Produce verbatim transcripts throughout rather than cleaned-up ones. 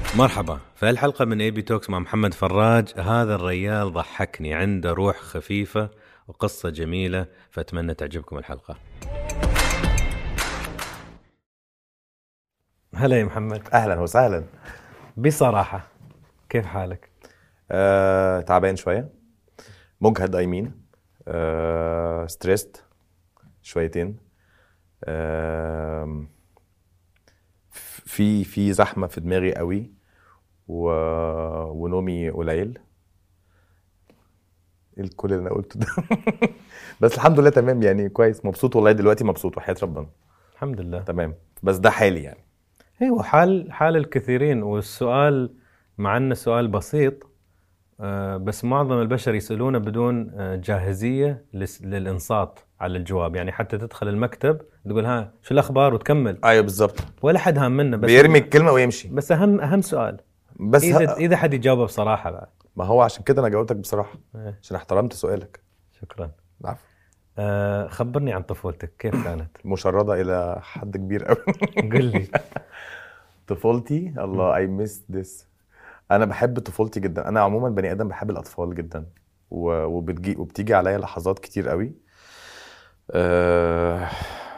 مرحبا في الحلقة من اي بي توكس مع محمد فراج. هذا الريال ضحكني، عنده روح خفيفة وقصة جميلة، فأتمنى تعجبكم الحلقة. هلا يا محمد. اهلا وسهلا. بصراحة كيف حالك؟ آه، تعبان شويه، مجهد ايمين، آه، ستريست شويتين، آه، في في زحمه في دماغي قوي و... ونومي قليل. ايه كل اللي انا قلته ده؟ بس الحمد لله تمام يعني، كويس، مبسوط والله دلوقتي، مبسوط وحياة ربنا. الحمد لله تمام، بس ده حالي يعني. ايوه، حال حال الكثيرين. والسؤال مع انه سؤال بسيط، آه، بس معظم البشر يسألونه بدون آه، جاهزية لس- للإنصات على الجواب. يعني حتى تدخل المكتب تقول ها شو الأخبار وتكمل، ايوه بالظبط، ولا حد هام منه، بس بيرمي الكلمه ويمشي. بس أهم أهم سؤال بس إذا ه... إذا حد يجاوبه بصراحة بعد. ما هو عشان كده انا جاوبتك بصراحه، إيه. عشان احترمت سؤالك. شكرا. العفو. آه خبرني عن طفولتك، كيف كانت؟ مشردة إلى حد كبير قوي. قل لي. طفولتي، الله I miss this. أنا بحب طفولتي جدا. أنا عموما بني آدم بحب الأطفال جدا، و- وبتجي وبتيجي عليا لحظات كتير قوي أه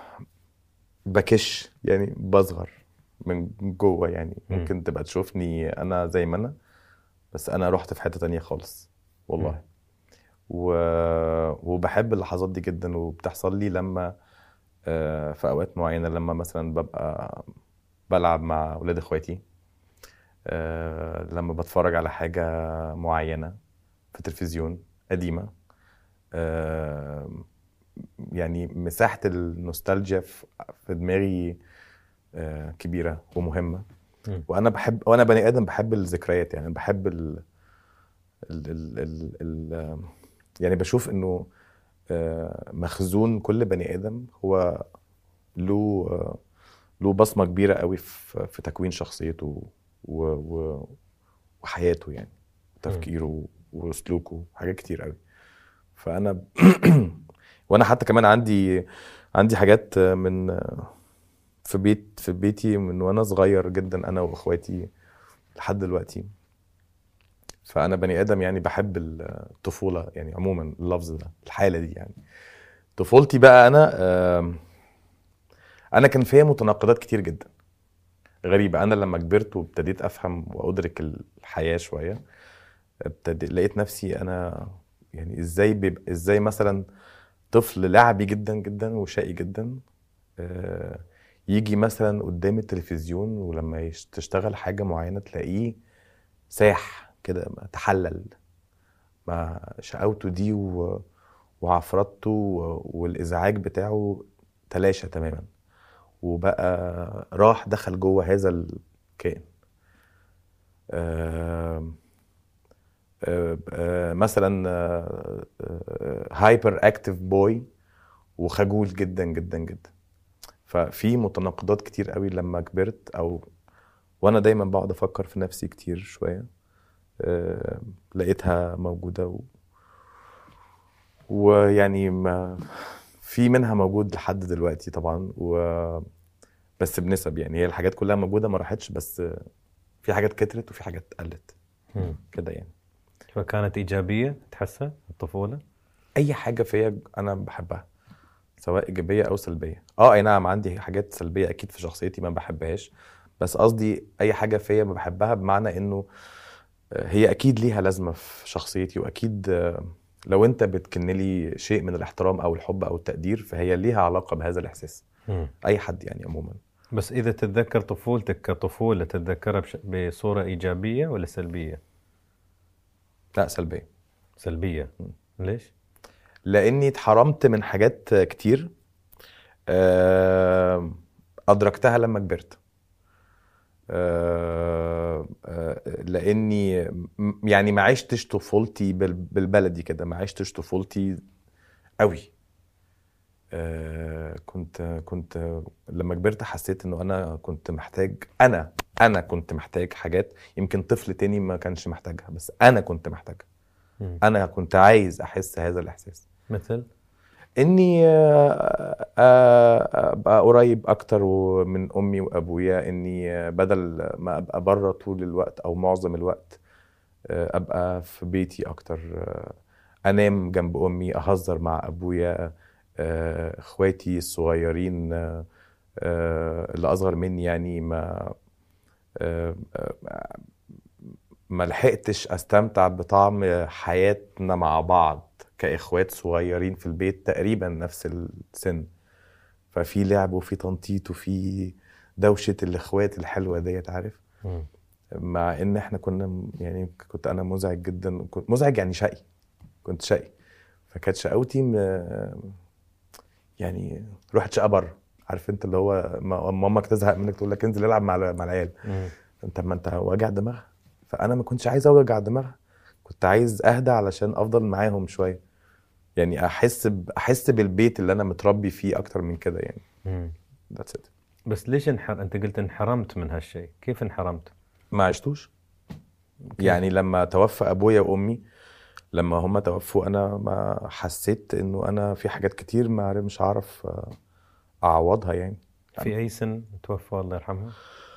بكش يعني، بصغر من جوه يعني. ممكن تبقى تشوفني أنا زي ما أنا، بس أنا رحت في حتة تانية خالص والله. و... وبحب اللحظات دي جدا، وبتحصل لي لما آه، في اوقات معينه، لما مثلا ببقى بلعب مع ولاد اخواتي، آه، لما بتفرج على حاجه معينه في التلفزيون قديمه، آه، يعني مساحه النوستالجيا في في دماغي آه، كبيره ومهمه. مم. وانا بحب، وانا بني ادم بحب الذكريات يعني. بحب ال ال ال ال ال يعني بشوف انه آه، مخزون كل بني ادم هو له آه، له بصمة كبيرة قوي في في تكوين شخصيته و... و... وحياته يعني، تفكيره وسلوكه، حاجات كتير قوي. فأنا وأنا حتى كمان عندي عندي حاجات من في بيت في بيتي من وأنا صغير جدا، أنا وأخواتي لحد دلوقتي. فأنا بني آدم يعني بحب الطفولة يعني عموما، اللفظ ده، الحالة دي يعني. طفولتي بقى أنا آم، أنا كان فيها متناقضات كتير جدا غريبة. أنا لما كبرت وابتديت أفهم وأدرك الحياة شوية، ابتدي لقيت نفسي أنا يعني إزاي بيبقى إزاي مثلا طفل لعبي جدا جدا وشقي جدا، آه، يجي مثلا قدام التلفزيون، ولما يش- تشتغل حاجة معينة تلاقيه ساح كده، ما تحلل مع شقاوته دي و- وعفرته و- والإزعاج بتاعه تلاشى تماما، وبقى راح دخل جوه هذا الكائن. آه، آه، آه، مثلا هايبر اكتيف بوي وخجول جدا جدا جدا. ففي متناقضات كتير قوي لما كبرت، او وانا دايما بقعد افكر في نفسي كتير شويه، آه، لقيتها موجوده و... ويعني ما في منها موجود لحد دلوقتي طبعا، و... بس بنسب يعني. هي الحاجات كلها موجوده، ما راحتش، بس في حاجات كترت وفي حاجات قلت مم. كده يعني. فكانت إيجابية تحسها الطفولة؟ اي حاجه فيا انا بحبها، سواء ايجابيه او سلبيه. اه اي نعم، عندي حاجات سلبيه اكيد في شخصيتي ما بحبهاش، بس قصدي اي حاجه فيا ما بحبها، بمعنى انه هي اكيد ليها لازمه في شخصيتي. واكيد آه، لو انت بتكن لي شيء من الاحترام او الحب او التقدير، فهي ليها علاقه بهذا الاحساس. مم. اي حد يعني عموما. بس إذا تتذكر طفولتك كطفولة، تتذكرها بش... بصورة إيجابية ولا سلبية؟ لا، سلبيه. سلبية. ليش؟ لاني اتحرمت من حاجات كتير آه، ادركتها لما كبرت. آه، آه، لاني م- يعني ما عشتش طفولتي بال- بالبلدي كده، ما عشتش طفولتي قوي. آه، كنت كنت لما كبرت حسيت انه انا كنت محتاج، انا انا كنت محتاج حاجات يمكن طفل تاني ما كانش محتاجها، بس انا كنت محتاجها. مم. انا كنت عايز احس هذا الاحساس. مثل؟ اني آه، آه، ابقى قريب اكتر من امي وابويا، اني آه، بدل ما ابقى بره طول الوقت او معظم الوقت آه، ابقى في بيتي اكتر، آه، انام جنب امي، اهزر مع ابويا، آه، اخواتي الصغيرين آه، آه، اللي اصغر مني يعني ما آه، آه، ما لحقتش استمتع بطعم حياتنا مع بعض كاخوات صغيرين في البيت تقريبا نفس السن، ففي لعب وفي تنطيط وفي دوشة الاخوات الحلوة ديت، عارف. مم. مع ان احنا كنا يعني كنت انا مزعج جدا، كنت مزعج يعني شقي، كنت شقي، فكانت شقاوتي م- يعني رحت شقه بره، عارف انت اللي هو ما- مامك تزهق منك تقول لك انزل العب مع مع العيال، مم. انت ما انت واجع دماغها، فانا ما كنتش عايز اوجع دماغها، كنت عايز اهدى علشان افضل معاهم شويه، يعني احس ب... احس بالبيت اللي انا متربي فيه اكتر من كده يعني. مم. That's it. بس ليش انحر... انت قلت انحرمت من هالشيء، كيف انحرمت؟ ما عشتوش كيف؟ يعني لما توفى ابويا وامي، لما هم توفوا انا ما حسيت انه انا في حاجات كتير ما مش هعرف اعوضها يعني. في اي سن توفى الله يرحمه؟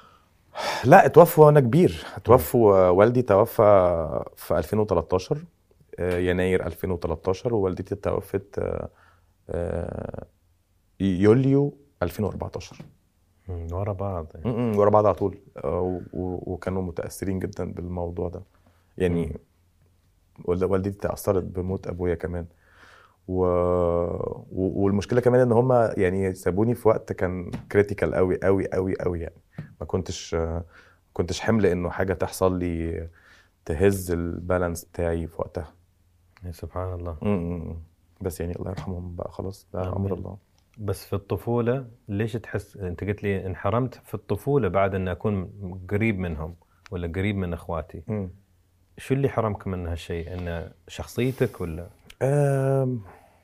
لا اتوفوا وانا كبير، اتوفوا والدي توفى في ألفين وتلتاشر، آه، يناير ألفين وتلتاشر، ووالدتي توفت آه، آه، يوليو ألفين وأربعتاشر. مم. ورا بعض يعني. م- م، ورا بعض على طول، آه، و- و- وكانوا متأثرين جدا بالموضوع ده يعني. والد- والدتي تأثرت بموت أبويا كمان، و... و- والمشكلة كمان إن هما يعني سابوني في وقت كان كريتيكال قوي قوي قوي قوي يعني، ما كنتش آه، كنتش حمل إنه حاجة تحصل لي تهز البالانس بتاعي في وقتها. يا سبحان الله. م- م. بس يعني الله يرحمهم بقى، خلاص ده آمين. أمر الله. بس في الطفولة ليش تحس، انت قلت لي انحرمت في الطفولة بعد ان اكون قريب منهم ولا قريب من اخواتي، م. شو اللي حرمك من هالشيء؟ ان شخصيتك ولا؟ آم،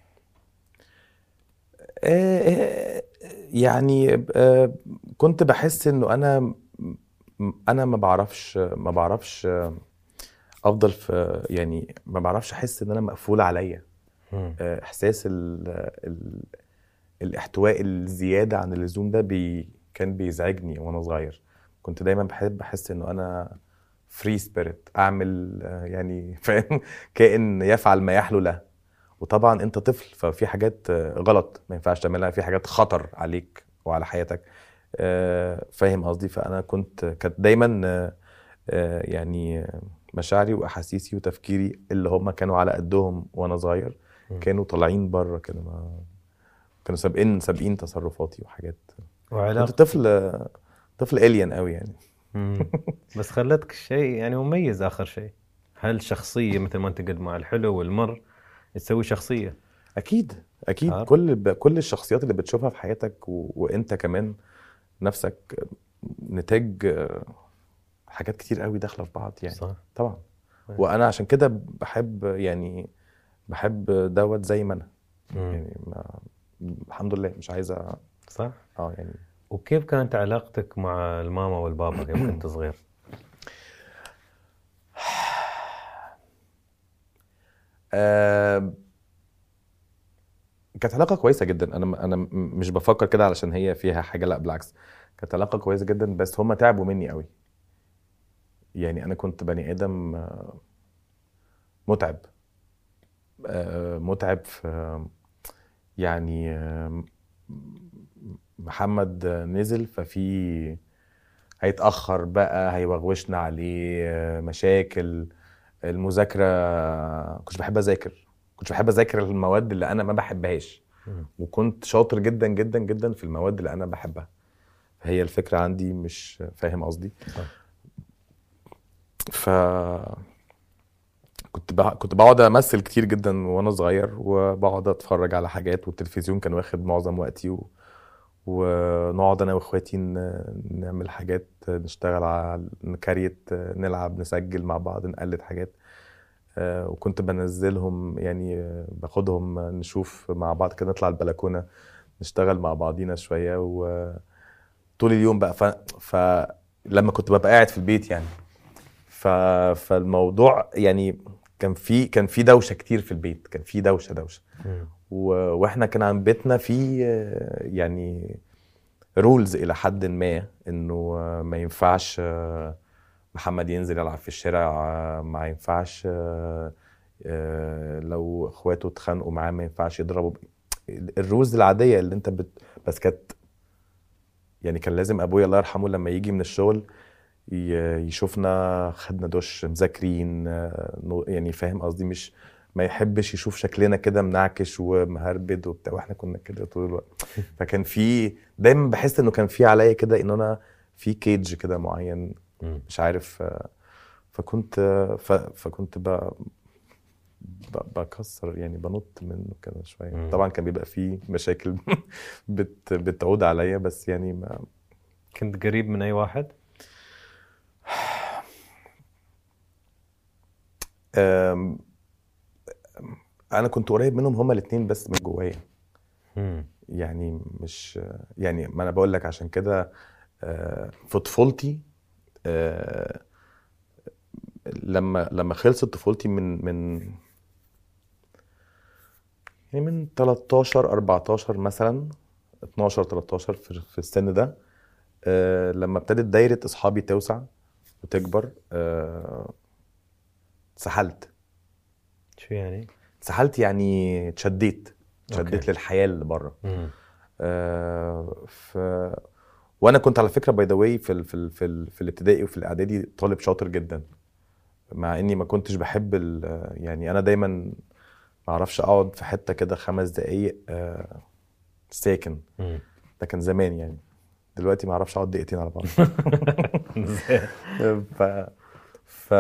آه، آه، يعني آه، كنت بحس انه انا م- انا ما بعرفش ما بعرفش افضل في يعني ما بعرفش احس ان انا مقفول عليا، مم. آه، احساس ال ال الاحتواء الزياده عن اللزوم ده بي كان بيزعجني وانا صغير، كنت دايما بحب احس انه انا فري سبيريت، اعمل آه، يعني فاهم، كائن يفعل ما يحلو له، وطبعا انت طفل ففي حاجات آه، غلط ما ينفعش تعملها، في حاجات خطر عليك وعلى حياتك، آه، فاهم قصدي. فانا كنت كانت دايما آه، آه، يعني آه، مشاعري واحاسيسي وتفكيري اللي هم كانوا على قدهم وانا صغير مم. كانوا طالعين بره كده، ما كانوا سابقين سابقين تصرفاتي وحاجات. كنت وعلاقة. طفل آه، طفل الين قوي يعني. مم. بس خلتك شيء يعني مميز اخر شيء، هل شخصية مثل ما انت قلت مع الحلو والمر تسوي شخصية. اكيد اكيد عارف؟ كل ب- كل الشخصيات اللي بتشوفها في حياتك و... وانت كمان نفسك نتاج آه، حاجات كتير قوي داخله في بعض يعني. صح. طبعا. طيب. وانا عشان كده بحب يعني بحب دوت زي ما انا مم. يعني ما الحمد لله مش عايزه صح. اه يعني. وكيف كانت علاقتك مع الماما والبابا يوم كنت صغير؟ آه، كانت علاقه كويسه جدا، انا انا م- مش بفكر كده علشان هي فيها حاجه، لا بالعكس، كانت علاقه كويسه جدا، بس هم تعبوا مني قوي يعني. انا كنت بني ادم آه، متعب، آه، متعب في يعني آه، محمد نزل ففي هيتأخر بقى، هيوغوشنا عليه آه، مشاكل، المذاكرة كنتش بحب أذاكر، كنتش بحب أذاكر المواد اللي أنا ما بحبهاش، مم. وكنت شاطر جدا جدا جدا في المواد اللي أنا بحبها، هي الفكرة عندي، مش فاهم قصدي. صح. ف كنت بع... كنت بقعد امثل كتير جدا وانا صغير، وبقعد اتفرج على حاجات، والتلفزيون كان واخد معظم وقتي، و... ونقعد انا واخواتي ن... نعمل حاجات، نشتغل على نكريت، نلعب، نسجل مع بعض، نقلد حاجات، آه، وكنت بنزلهم يعني آه، باخدهم نشوف مع بعض كده، نطلع البلكونة نشتغل مع بعضينا شوية، وطول اليوم بقى ف... فلما كنت ببقى قاعد في البيت يعني ف... فالموضوع يعني كان في كان في دوشه كتير في البيت، كان في دوشه دوشه مم. و- واحنا كان عن بيتنا في آه، يعني رولز الى حد ما انه آه، ما ينفعش آه، محمد ينزل يلعب في الشارع، آه، ما ينفعش آه، آه، لو اخواته اتخانقوا معاه ما ينفعش يضربوا. الرولز العاديه اللي انت بت... بس كانت يعني كان لازم ابويا الله يرحمه لما يجي من الشغل ي- يشوفنا خدنا دش مذاكرين، آه، نو- يعني فاهم قصدي، مش ما يحبش يشوف شكلنا كده منعكش ومهربد وبتاع، واحنا كنا كده طول الوقت. فكان في دايما بحس انه كان في عليا كده ان انا في كيج كده معين مم. مش عارف. آه، فكنت آه، ف- فكنت ب- ب- بكسر يعني بنط منه كده شويه. مم. طبعا كان بيبقى فيه مشاكل بت بتعود عليا، بس يعني ما كنت قريب من اي واحد؟ آم، انا كنت قريب منهم هما الاثنين بس من جوايا. مم. يعني مش يعني ما انا بقول لك عشان كده آه، في طفولتي آه، لما لما خلصت طفولتي من من يعني من تلتاشر اربعتاشر مثلا اتناشر تلتاشر في في السن ده، آه، لما ابتدت دايرة اصحابي توسع وتكبر، آه، اتسحلت. شو يعني؟ اتسحلت يعني اتشديت اتشديت اوكي. للحياة اللي بره. مم. آه، ف وانا كنت على فكره باي ذا واي في ال... في ال... في, ال... في الابتدائي وفي الاعدادي طالب شاطر جدا، مع اني ما كنتش بحب ال... يعني انا دايما ما اعرفش اقعد في حته كده خمس دقايق آه، ساكن. مم. ده كان زمان يعني، دلوقتي ما اعرفش اقعد دقيقتين على بعض. زين. ف ف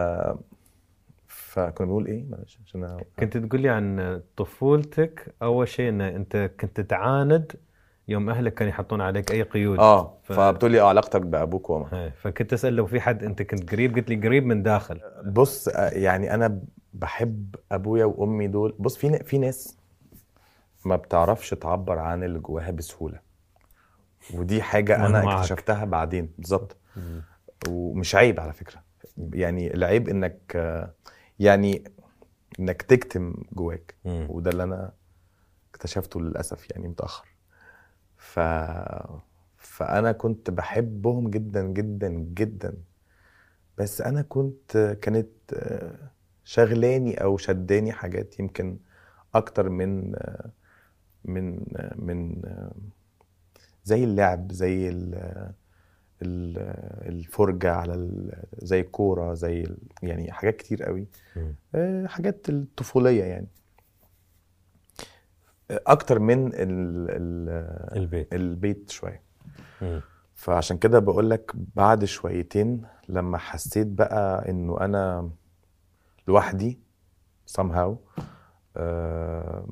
فكنا بنقول ايه معلش عشان أنا... كنت تقول لي عن طفولتك، اول شيء ان انت كنت تعاند يوم اهلك كانوا يحطون عليك اي قيود. اه ف... فبتقول لي اه علاقتك بابوك وامك. هاي. فكنت اسال لو في حد انت كنت قريب، قلت لي قريب من داخل. بص آه، يعني انا بحب ابويا وامي دول. بص في ن- في ناس ما بتعرفش تعبر عن اللي جواها بسهولة، ودي حاجة وأنا أنا معاك. اكتشفتها بعدين بالظبط. مم. ومش عيب على فكرة، يعني العيب إنك آه، يعني إنك تكتم جواك، مم. وده اللي أنا اكتشفته للأسف يعني متأخر. ف... فأنا كنت بحبهم جدا جدا جدا، بس أنا كنت كانت آه، شغلاني أو شداني حاجات يمكن أكتر من آه، من آه، من آه، زي اللعب، زي ال ال الفرجة على ال زي الكورة، زي ال يعني حاجات كتير قوي، مم. آه، حاجات الطفولية يعني، آه، أكتر من ال ال البيت. البيت شوية. مم. فعشان كده بقولك بعد شويتين لما حسيت بقى إنه أنا لوحدي somehow، آه،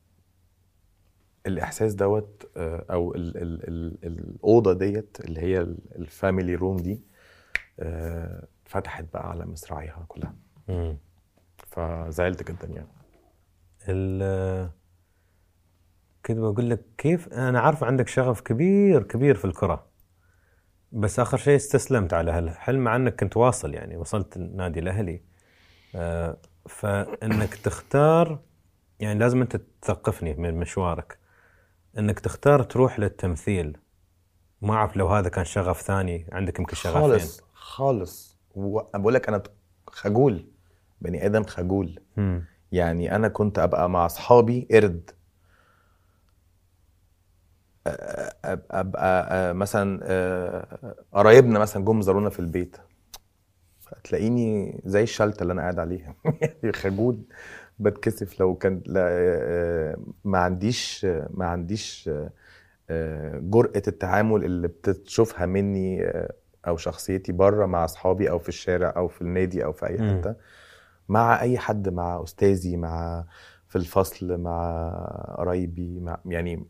الإحساس دوت آه، أو ال ال ال الأوضة ديت اللي هي الفاميلي روم دي آه، فتحت بقى على مصراعيها كلها. مم. فزعلت جدا يعني. ال كنت بقول لك كيف انا عارف عندك شغف كبير كبير في الكرة، بس اخر شيء استسلمت على هالحلم، مع انك كنت واصل يعني وصلت النادي الاهلي. آه فانك تختار، يعني لازم انت تثقفني من مشوارك، انك تختار تروح للتمثيل. ما اعرف لو هذا كان شغف ثاني عندك، يمكن شغفين. خالص خالص. وبقول لك انا خجول، بني ادم خجول. مم. يعني انا كنت ابقى مع اصحابي قرد، أبقى, ابقى مثلا آه، قرايبنا مثلا جم زارونا في البيت، هتلاقيني زي الشلته اللي انا قاعد عليها. يعني خجول، بتكسف لو كان لا آه، ما عنديش ما عنديش آه، جرأة التعامل اللي بتشوفها مني آه، او شخصيتي بره مع اصحابي او في الشارع او في النادي او في اي مم. حته، مع اي حد، مع استاذي، مع في الفصل، مع قرايبي، مع يعني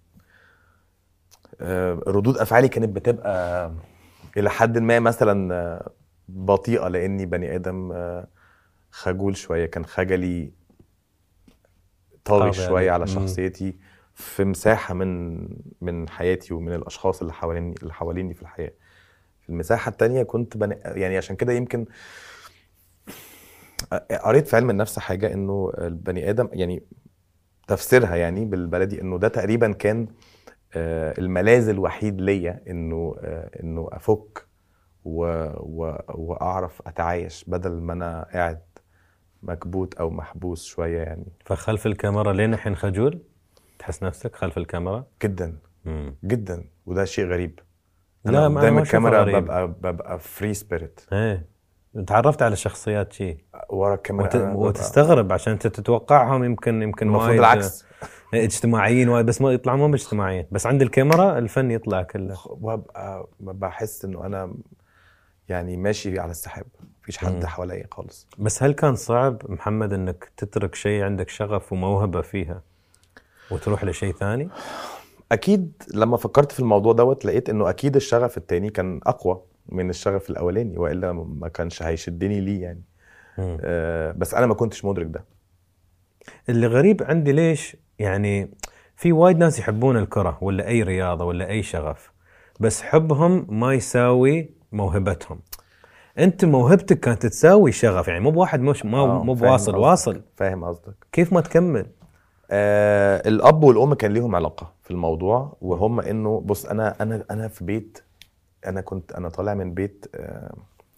آه، ردود افعالي كانت بتبقى الى حد ما مثلا آه، بطيئه، لاني بني ادم آه، خجول شويه. كان خجلي طاغي قاضي شويه عليك. على مم. شخصيتي في مساحه من من حياتي ومن الاشخاص اللي حواليني اللي حواليني في الحياه. في المساحه التانية كنت بني يعني عشان كده يمكن قريت في علم النفس حاجه انه البني ادم يعني تفسيرها يعني بالبلدي انه ده تقريبا كان آه، الملاذ الوحيد ليا انه آه، انه افك و... و... واعرف اتعايش بدل ما انا قاعد مكبوت او محبوس شويه يعني. فخلف الكاميرا لين الحين خجول؟ تحس نفسك خلف الكاميرا؟ جدا مم. جدا، وده شيء غريب. لا، انا ما أنا قدام ما أشوفه الكاميرا غريب. ببقى ببقى فري سبيريت. ايه، تعرفت على شخصيات شي ورا الكاميرا وت... انا ببقى وتستغرب عشان انت تتوقعهم يمكن يمكن المفروض وايد العكس، اجتماعيين وايد، بس ما يطلعون مو اجتماعيين، بس عند الكاميرا الفن يطلع كله. وابقى بحس انه انا يعني ماشي على السحاب، مفيش حد مم. حواليا خالص. بس هل كان صعب محمد انك تترك شيء عندك شغف وموهبة فيها وتروح لشيء ثاني؟ اكيد لما فكرت في الموضوع دوت لقيت انه اكيد الشغف التاني كان اقوى من الشغف الاولاني، والا ما كانش هيشدني ليه يعني. مم. أه بس انا ما كنتش مدرك ده. اللي غريب عندي ليش يعني في وايد ناس يحبون الكرة ولا اي رياضة ولا اي شغف، بس حبهم ما يساوي موهبتهم. انت موهبتك كانت تساوي شغف، يعني مو بواحد مش ما آه، مو فاهم بواصل قصدك، واصل، فاهم قصدك. كيف ما تكمل؟ أه الاب والام كان ليهم علاقه في الموضوع، وهم انه بص انا انا انا في بيت، انا كنت انا طالع من بيت أه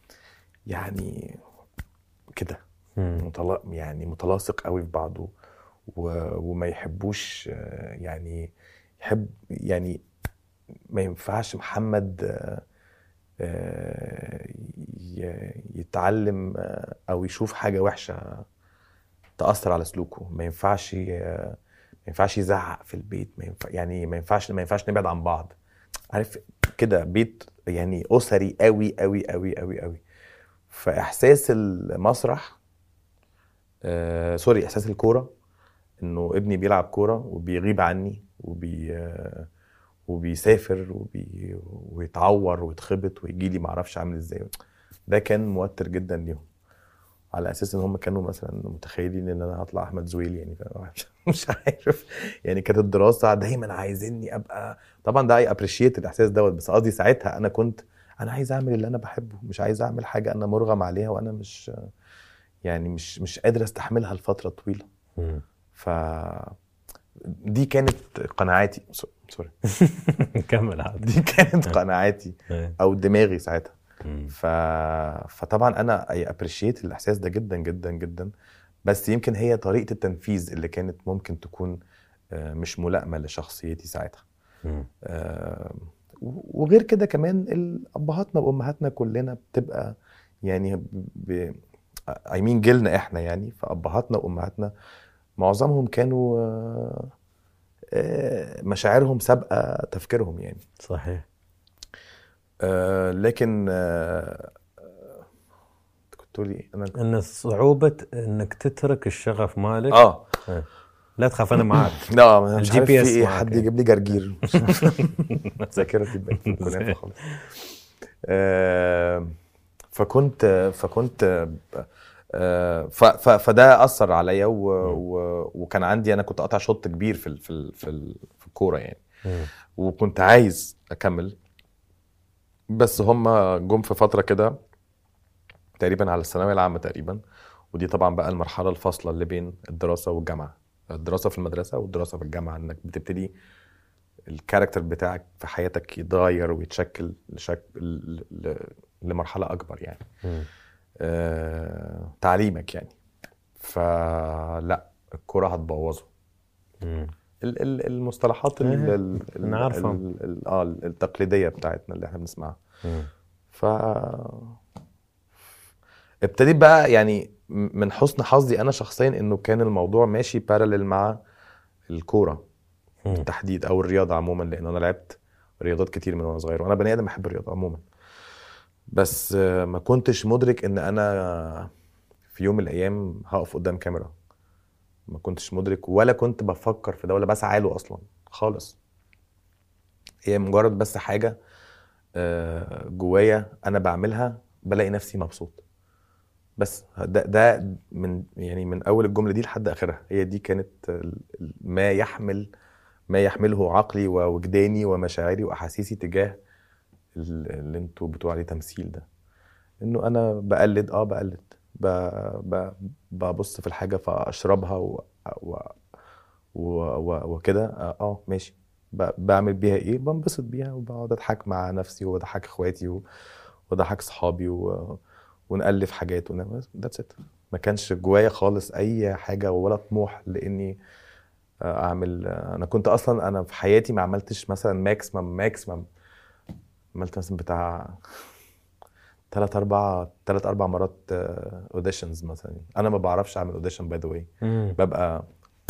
يعني كده متلا يعني متلاصق قوي في بعضه، وما يحبوش أه يعني يحب يعني ما ينفعش محمد أه أه يتعلم أه او يشوف حاجه وحشه تأثر على سلوكه. ما ينفعش ما ينفعش يزعق في البيت، ما ينفع يعني ما ينفعش ما ينفعش نبعد عن بعض، عارف كده، بيت يعني أسري قوي قوي قوي قوي قوي. فإحساس المسرح آه سوري إحساس الكورة، إنه ابني بيلعب كورة وبيغيب عني وبي آه وبيسافر وبي ويتعور ويتخبط ويجي لي معرفش عامل ازاي، ده كان موتر جدا ليهم، على اساس ان هم كانوا مثلا متخيلين ان انا هطلع احمد زويل يعني. مش عارف يعني، كانت الدراسه دايما عايزيني ابقى، طبعا ده اي ابريشيت الاحساس دوت، بس قصدي ساعتها انا كنت انا عايز اعمل اللي انا بحبه، مش عايز اعمل حاجه انا مرغم عليها وانا مش يعني مش مش قادر استحملها لفتره طويله. ف دي كانت قناعاتي، سوري كمل عادي. دي كانت قناعاتي او دماغي ساعتها. ف... فطبعا انا اي ابريشيت الاحساس ده جدا جدا جدا، بس يمكن هي طريقه التنفيذ اللي كانت ممكن تكون مش ملائمه لشخصيتي ساعتها. آه وغير كده كمان ابهاتنا وامهاتنا كلنا بتبقى يعني ب... اي مين جيلنا احنا يعني، فابهاتنا وامهاتنا معظمهم كانوا آه مشاعرهم سابقه تفكيرهم يعني. صحيح. آه لكن آه كنت لي انا ان صعوبه انك تترك الشغف مالك. اه لا تخاف انا معك. لا انا مش الجي عارف بي في اس ايه، معك. حد يجيب لي جرجير ذاكرتي بقت كنافه خالص. آه فكنت فكنت آه ف ف فده اثر عليا، وكان عندي انا كنت قاطع شوط كبير في ال في ال في, ال في الكوره يعني، وكنت عايز اكمل، بس هم جم في فتره كده تقريبا على الثانويه العامه تقريبا، ودي طبعا بقى المرحله الفاصله اللي بين الدراسه والجامعه، الدراسه في المدرسه والدراسه في الجامعه، انك بتبتدي الكاركتر بتاعك في حياتك يتغير ويتشكل لشكل لمرحله اكبر يعني. آه، تعليمك يعني. فلا الكرة هتبوظه. المصطلحات التقليديه بتاعتنا اللي احنا بنسمعها. ف ابتديت بقى يعني من حسن حظي انا شخصيا انه كان الموضوع ماشي باراليل مع الكوره بالتحديد او الرياضه عموما، لان انا لعبت رياضات كتير من وانا صغير، وانا بني ادم بحب الرياضه عموما، بس ما كنتش مدرك ان انا في يوم من الايام هقف قدام كاميرا. ما كنتش مدرك ولا كنت بفكر في ده ولا بسعى له اصلا خالص. هي مجرد بس حاجه جوايا انا بعملها بلاقي نفسي مبسوط بس. ده ده من يعني من اول الجمله دي لحد اخرها، هي دي كانت ما يحمل ما يحمله عقلي ووجداني ومشاعري واحاسيسي تجاه اللي انتوا بتقولوا عليه تمثيل ده. انه انا بقلد اه بقلد ببص في الحاجه فاشربها و... و... وكده اه آه، ماشي. ب- بعمل بيها ايه؟ بنبسط بيها وبقعد اضحك مع نفسي واضحك اخواتي و- واضحك صحابي و... ونألف حاجات ون... that's it. ما كانش جوايا خالص اي حاجه ولا طموح لاني آه، اعمل آه، انا كنت اصلا انا في حياتي ما عملتش مثلا ماكسيمم ماكسيمم عملت مثلا بتاع ثلاث اربع ثلاث اربع مرات اوديشنز مثلا. انا ما بعرفش اعمل اوديشن باي ذا واي، مم. ببقى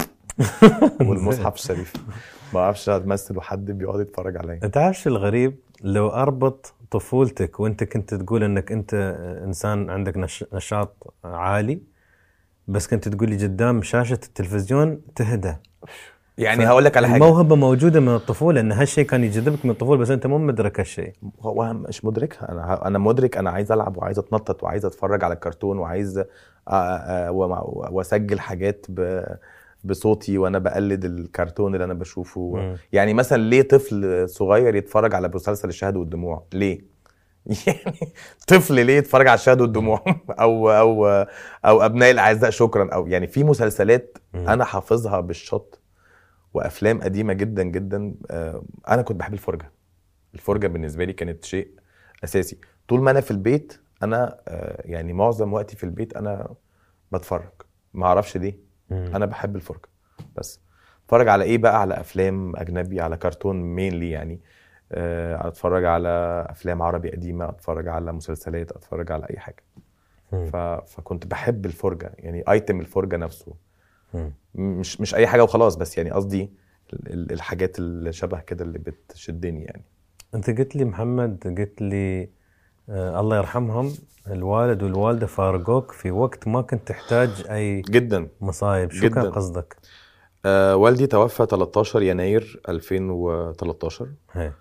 والمصحف الشريف ما بعرفش امثل وحد بيقعد يتفرج عليا. انت عارف شو الغريب؟ لو اربط طفولتك وانت كنت تقول انك انت انسان عندك نش... نشاط عالي، بس كنت تقول لي قدام شاشة التلفزيون تهدى. يعني هقول لك على حاجه، الموهبة موجودة من الطفولة، ان هالشيء كان يجذبك من الطفولة، بس انت مو مدرك هالشيء. هو مش مدركها. انا انا مدرك انا عايز العب وعايز اتنطط وعايز اتفرج على الكرتون وعايز أ- أ- ومع- واسجل حاجات ب بصوتي وانا بقلد الكرتون اللي انا بشوفه. مم. يعني مثلا ليه طفل صغير يتفرج على مسلسل الشهد والدموع؟ ليه؟ يعني طفل ليه يتفرج على الشهد والدموع او او او ابناء الاعزاء شكرا، او يعني في مسلسلات مم. انا حافظها بالشط وافلام قديمه جدا جدا. آه، انا كنت بحب الفرجه. الفرجه بالنسبه لي كانت شيء اساسي. طول ما انا في البيت انا آه، يعني معظم وقتي في البيت انا بتفرج، ما اعرفش ليه. مم. انا بحب الفرجه. بس اتفرج على ايه بقى؟ على افلام اجنبي، على كرتون مينلي يعني. آه، اتفرج على افلام عربي قديمه، اتفرج على مسلسلات، اتفرج على اي حاجه. مم. ف... فكنت بحب الفرجه، يعني ايتم الفرجه نفسه، مم. مش مش اي حاجه وخلاص، بس يعني قصدي ال- ال- الحاجات اللي شبه كده اللي بتشدني يعني. انت قلت لي محمد، قلت لي آه الله يرحمهم، الوالد والوالدة فارقوك في وقت ما كنت تحتاج اي جدا مصايب. شو كان جدا. قصدك؟ آه والدي توفى تلتاشر يناير ألفين وتلتاشر. هي.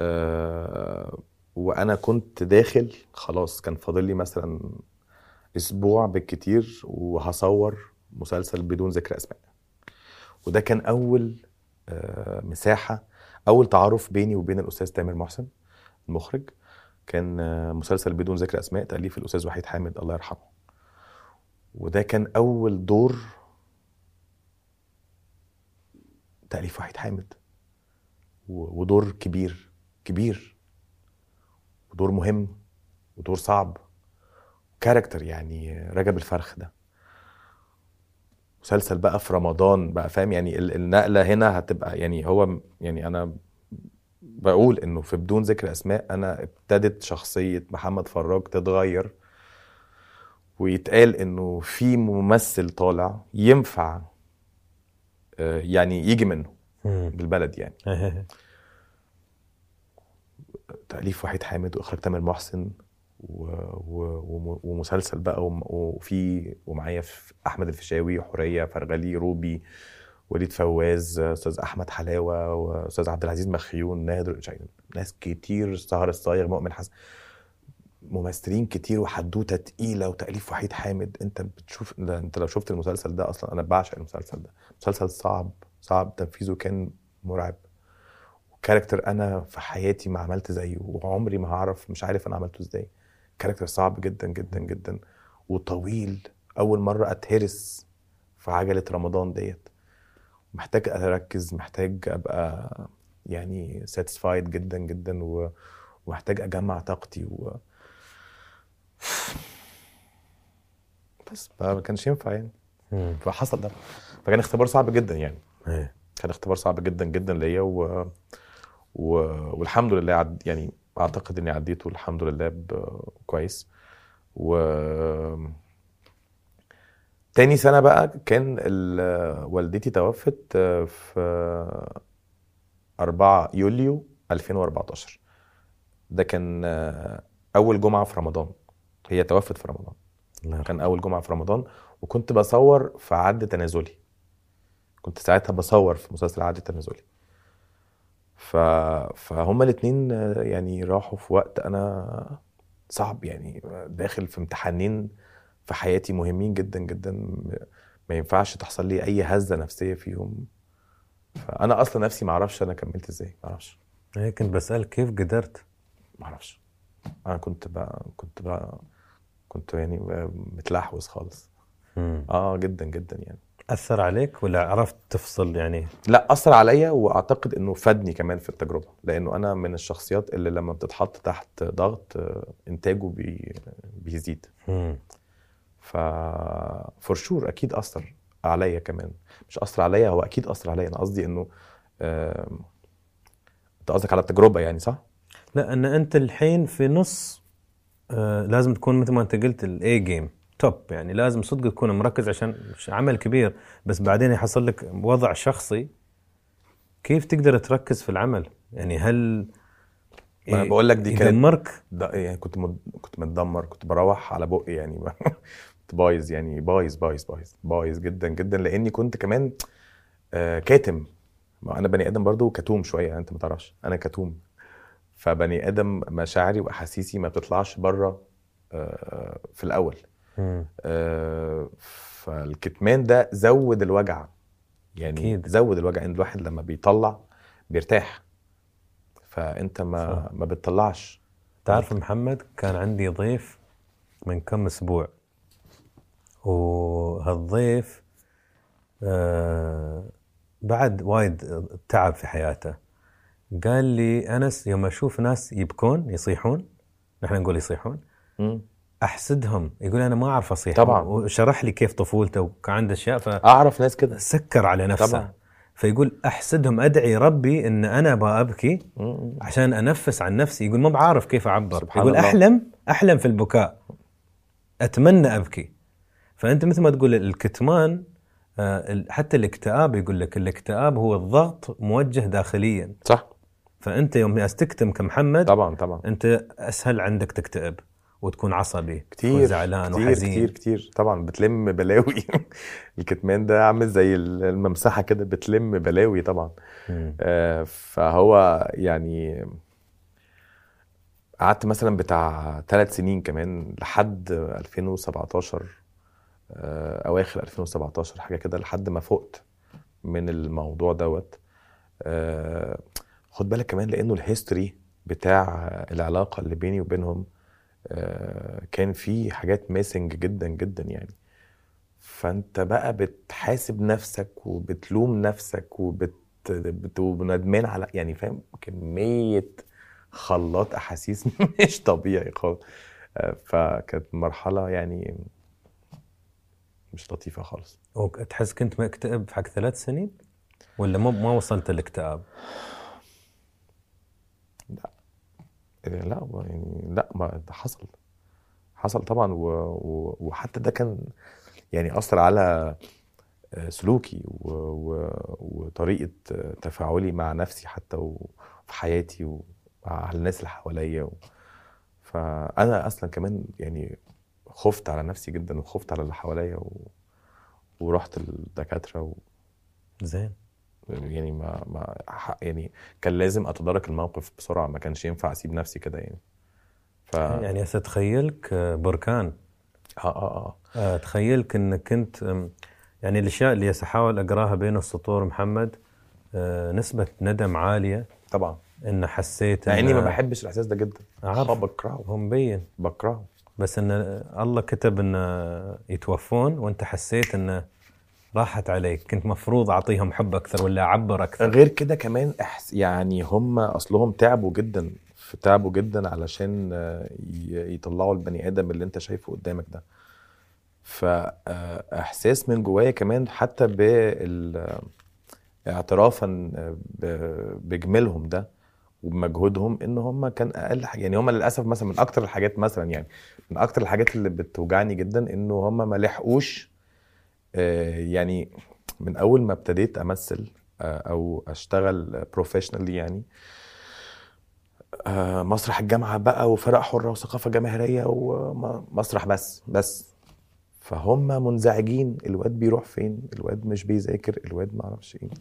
آه وانا كنت داخل خلاص، كان فاضل لي مثلا اسبوع بالكتير وهصور مسلسل بدون ذكر اسماء. وده كان اول آه مساحه، اول تعارف بيني وبين الاستاذ تامر محسن المخرج. كان آه مسلسل بدون ذكر اسماء تاليف الاستاذ وحيد حامد الله يرحمه. وده كان اول دور تاليف وحيد حامد، و- ودور كبير كبير ودور مهم ودور صعب. كاركتر يعني رجب الفرخ ده مسلسل بقى في رمضان بقى، فاهم يعني ال- النقلة هنا هتبقى يعني هو م- يعني أنا بقول إنه في بدون ذكر أسماء أنا ابتدت شخصية محمد فراج تتغير، ويتقال إنه في ممثل طالع ينفع آه، يعني يجي منه مم. بالبلد يعني. هي هي هي. تأليف وحيد حامد وإخراج تامر محسن و... و... وم- ومسلسل بقى وم- وفي ومعايا في أحمد الفيشاوي، حورية فرغلي، روبي، وليد فواز، أستاذ أحمد حلاوة، وأستاذ عبد العزيز مخيون، نادر شاهين، ناس كتير، سهر الصايغ، مؤمن حسن، ممثلين كتير وحدوتة تقيلة وتأليف وحيد حامد. انت بتشوف ده، انت لو شفت المسلسل ده اصلا انا بعشق المسلسل ده. مسلسل صعب صعب تنفيذه كان مرعب. كاركتر انا في حياتي ما عملت زيه وعمري ما هعرف، مش عارف انا عملته ازاي. كاركتر صعب جدا جدا جدا وطويل. اول مرة اتهرس في عجلة رمضان ديت. محتاج اركز، محتاج ابقى يعني ساتيسفايد جدا جدا و- ومحتاج اجمع طاقتي و... بس ما كانش ينفع يعني. مم. فحصل ده، فكان اختبار صعب جدا يعني. هي. كان اختبار صعب جدا جدا ليا و... و... والحمد لله عد... يعني اعتقد اني عديته الحمد لله ب... كويس. و تاني سنة بقى كان ال... والدتي توفت في أربعة يوليو ألفين وأربعتاشر. ده كان اول جمعة في رمضان، هي توفت في رمضان. الله يرحمه. كان اول جمعة في رمضان وكنت بصور في عد تنازلي. كنت ساعتها بصور في مسلسل عد تنازلي. ف... فهما الاتنين يعني راحوا في وقت انا صعب، يعني داخل في امتحانين في حياتي مهمين جدا جدا، ما ينفعش تحصل لي اي هزة نفسية فيهم. فانا اصلا نفسي ما اعرفش انا كملت ازاي، ما اعرفش هي كنت بسأل كيف قدرت. ما اعرفش انا كنت بقى كنت بقى كنت يعني متلحوس خالص. مم. اه جدا جدا يعني. اثر عليك ولا عرفت تفصل يعني؟ لا اثر عليا، واعتقد انه فادني كمان في التجربه، لانه انا من الشخصيات اللي لما بتتحط تحت ضغط انتاجه بي بيزيد. امم ف فور شور اكيد اثر عليا كمان. مش اثر عليا، هو اكيد اثر عليا. انا قصدي انه آم، انت قصدك على التجربه يعني، صح؟ لا، ان انت الحين في نص، آه لازم تكون مثل ما انت قلت الاي جيم توب، يعني لازم صدق تكون مركز عشان عمل كبير. بس بعدين يحصل لك وضع شخصي، كيف تقدر تركز في العمل؟ يعني هل ما انا بقول لك دي كانت يدمرك؟ ده يعني كنت مد... كنت متدمر، كنت بروح على بقي يعني كنت بايظ يعني، بايظ بايظ بايظ بايظ جدا جدا، لاني كنت كمان آه كاتم. ما انا بني ادم برضو كتوم شويه، انت ما تعرفش انا كتوم. فبني ادم مشاعري واحاسيسي ما بتطلعش بره آه في الاول. مم. آه فالكتمان ده زود الوجع، يعني أكيد. زود الوجع. ان الواحد لما بيطلع بيرتاح، فانت ما صح. ما بتطلعش. تعرف محمد، كان عندي ضيف من كم اسبوع، وهالضيف آه بعد وايد تعب في حياته، قال لي أنس يوم أشوف ناس يبكون يصيحون، نحن نقول يصيحون، مم. أحسدهم. يقول أنا ما أعرف أصيح. طبعا. وشرح لي كيف طفولته وكان عنده أشياء، اعرف ناس كده فسكر على نفسه. طبعا. فيقول أحسدهم، أدعي ربي إن أنا بأبكي مم. عشان أنفس عن نفسي. يقول ما بعرف كيف أعبر. سبحان يقول الله. أحلم أحلم في البكاء، أتمنى أبكي. فأنت مثل ما تقول الكتمان، آه، حتى الاكتئاب، يقول لك الاكتئاب هو الضغط موجه داخليا. صح. فأنت يوم استكتم كمحمد، طبعا طبعا. أنت أسهل عندك تكتئب وتكون عصبي، تكون كتير زعلان كتير وحزين. كتير كتير طبعا، بتلم بلاوي. الكتمان ده عامل زي الممسحة كده، بتلم بلاوي طبعا. مم. آه فهو يعني قعدت مثلا بتاع ثلاث سنين كمان لحد ألفين وسبعتاشر، آه اواخر ألفين وسبعتاشر حاجة كده، لحد ما فقت من الموضوع دوت. آه خد بالك كمان لانه الهيستوري بتاع العلاقة اللي بيني وبينهم آه كان في حاجات ميسنج جدا جدا يعني. فانت بقى بتحاسب نفسك وبتلوم نفسك وبت بت- وندمان على، يعني فاهم، كمية خلاط احاسيس مش طبيعي خالص. آه، فكانت مرحلة يعني مش لطيفة خالص. وتحس كنت مكتئب حق ثلاث سنين ولا ما ما وصلت الاكتئاب؟ لا لا يعني لا، ما ده حصل حصل طبعا. و... و... وحتى ده كان يعني أثر على سلوكي و... و... وطريقة تفاعلي مع نفسي حتى، وفي حياتي ومع الناس اللي حواليا. و... فأنا أصلا كمان يعني خفت على نفسي جدا وخفت على اللي حواليا، و... ورحت الدكاترة. و... زين. يعني ما ما ح- يعني كان لازم أتدارك الموقف بسرعة، ما كانش ينفع أسيب نفسي كده يعني. ف يعني هسه تخيلك آه، بركان، اه اه اه آه، تخيلك انك كنت أم، يعني الاشياء اللي احاول اقراها بين السطور محمد، آه، نسبة ندم عالية، طبعا. ان حسيت مع ان اني ما بحبش الاحساس ده جدا. عارف. اه بكرهه هو مبين، بكرهه. بس ان الله كتب ان يتوفون وانت حسيت ان راحت عليك، كنت مفروض اعطيهم حب اكثر ولا اعبر اكثر. غير كده كمان احس يعني هم اصلهم تعبوا جدا، تعبوا جدا علشان آه، ي- يطلعوا البني ادم اللي انت شايفه قدامك ده. فاحساس من جوايا كمان حتى بال اعترافا ب- بجميلهم ده وبمجهودهم، ان هم كان اقل حاجه يعني. هم للاسف مثلا من اكتر الحاجات مثلا يعني من اكتر الحاجات اللي بتوجعني جدا انه هم ما لحقوش آه، يعني من اول ما ابتديت امثل آه، او اشتغل بروفيشنالي يعني آه، مسرح الجامعه بقى وفرق حره وثقافه جماهيريه ومسرح بس بس فهم منزعجين، الواد بيروح فين، الواد مش بيذاكر، الواد ما اعرفش ايه.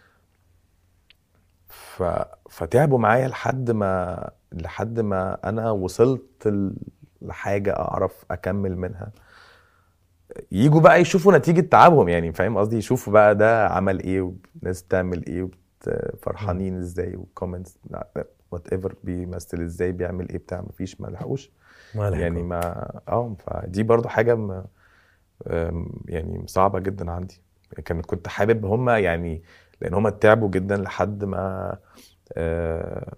ف... فتعبوا معايا لحد ما لحد ما انا وصلت ل- لحاجه اعرف اكمل منها. يجوا بقى يشوفوا نتيجه تعبهم يعني، فاهم قصدي، يشوفوا بقى ده عمل ايه والناس بتعمل ايه فرحانين ازاي وكومنتس وات ايفر، بيمثل ازاي، بيعمل ايه بتاع، مفيش، ما لحقوش ما لحقوا. يعني. ما اه فدي برضو حاجه ما... آم، يعني صعبه جدا عندي. كانت كنت حابب هم يعني، لان هم تعبوا جدا لحد ما آه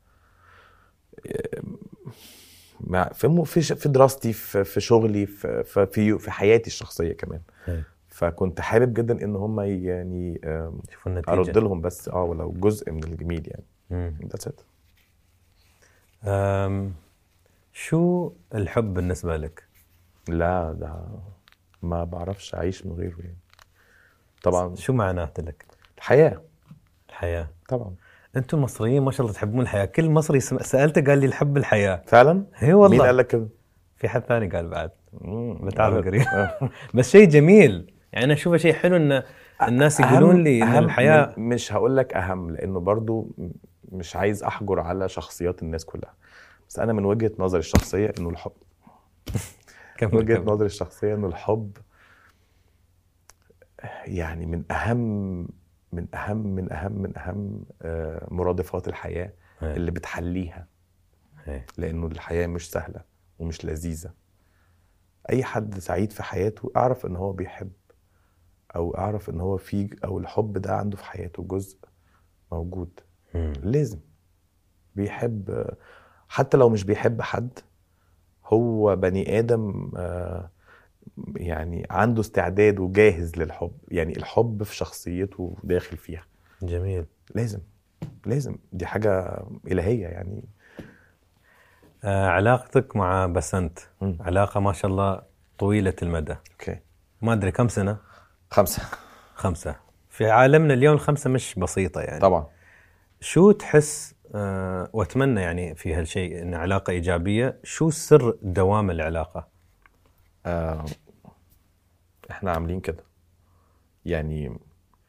ما في في في دراستي، في في شغلي، في في في حياتي الشخصيه كمان. هي. فكنت حابب جدا ان هم يعني شوفوا النتيجة. ارد لهم بس اه ولو جزء من الجميل يعني. مم. That's it. أم شو الحب بالنسبة لك؟ لا ده ما بعرفش اعيش من غيره يعني. طبعا شو معناته لك الحياه. الحياة؟ طبعا انتم مصريين ما شاء الله تحبون الحياة. كل مصري سم- سألته قال لي الحب الحياة. فعلا. هي والله. مين قال لك كده؟ في حد ثاني قال بعد، مم، بتعرف أنا- قريب. آه. بس شيء جميل يعني، انا اشوفه شيء حلو ان الناس يقولون لي ان أهم الحياة. من مش هقول لك اهم، لانه برضو م- مش عايز احجر على شخصيات الناس كلها، بس انا من وجهة نظري الشخصية انه الحب كمل وجهة كمل. نظري الشخصية انه الحب يعني من اهم من اهم من اهم من اهم آه، مرادفات الحياة هي. اللي بتحليها، هي. لانه الحياة مش سهلة ومش لذيذة. اي حد سعيد في حياته اعرف ان هو بيحب، او اعرف ان هو في او الحب ده عنده في حياته جزء موجود. مم. لازم بيحب، حتى لو مش بيحب حد، هو بني آدم آه، يعني عنده استعداد وجاهز للحب، يعني الحب في شخصيته داخل فيها. جميل. لازم لازم دي حاجة إلهية يعني. آه علاقتك مع بسنت مم. علاقة ما شاء الله طويلة المدى. اوكي. ما ادري كم سنة. خمسة. خمسة. في عالمنا اليوم الخمسة مش بسيطة يعني. طبعا. شو تحس آه واتمنى يعني في هالشيء ان علاقة ايجابية، شو سر دوام العلاقة؟ آه احنا عاملين كده يعني،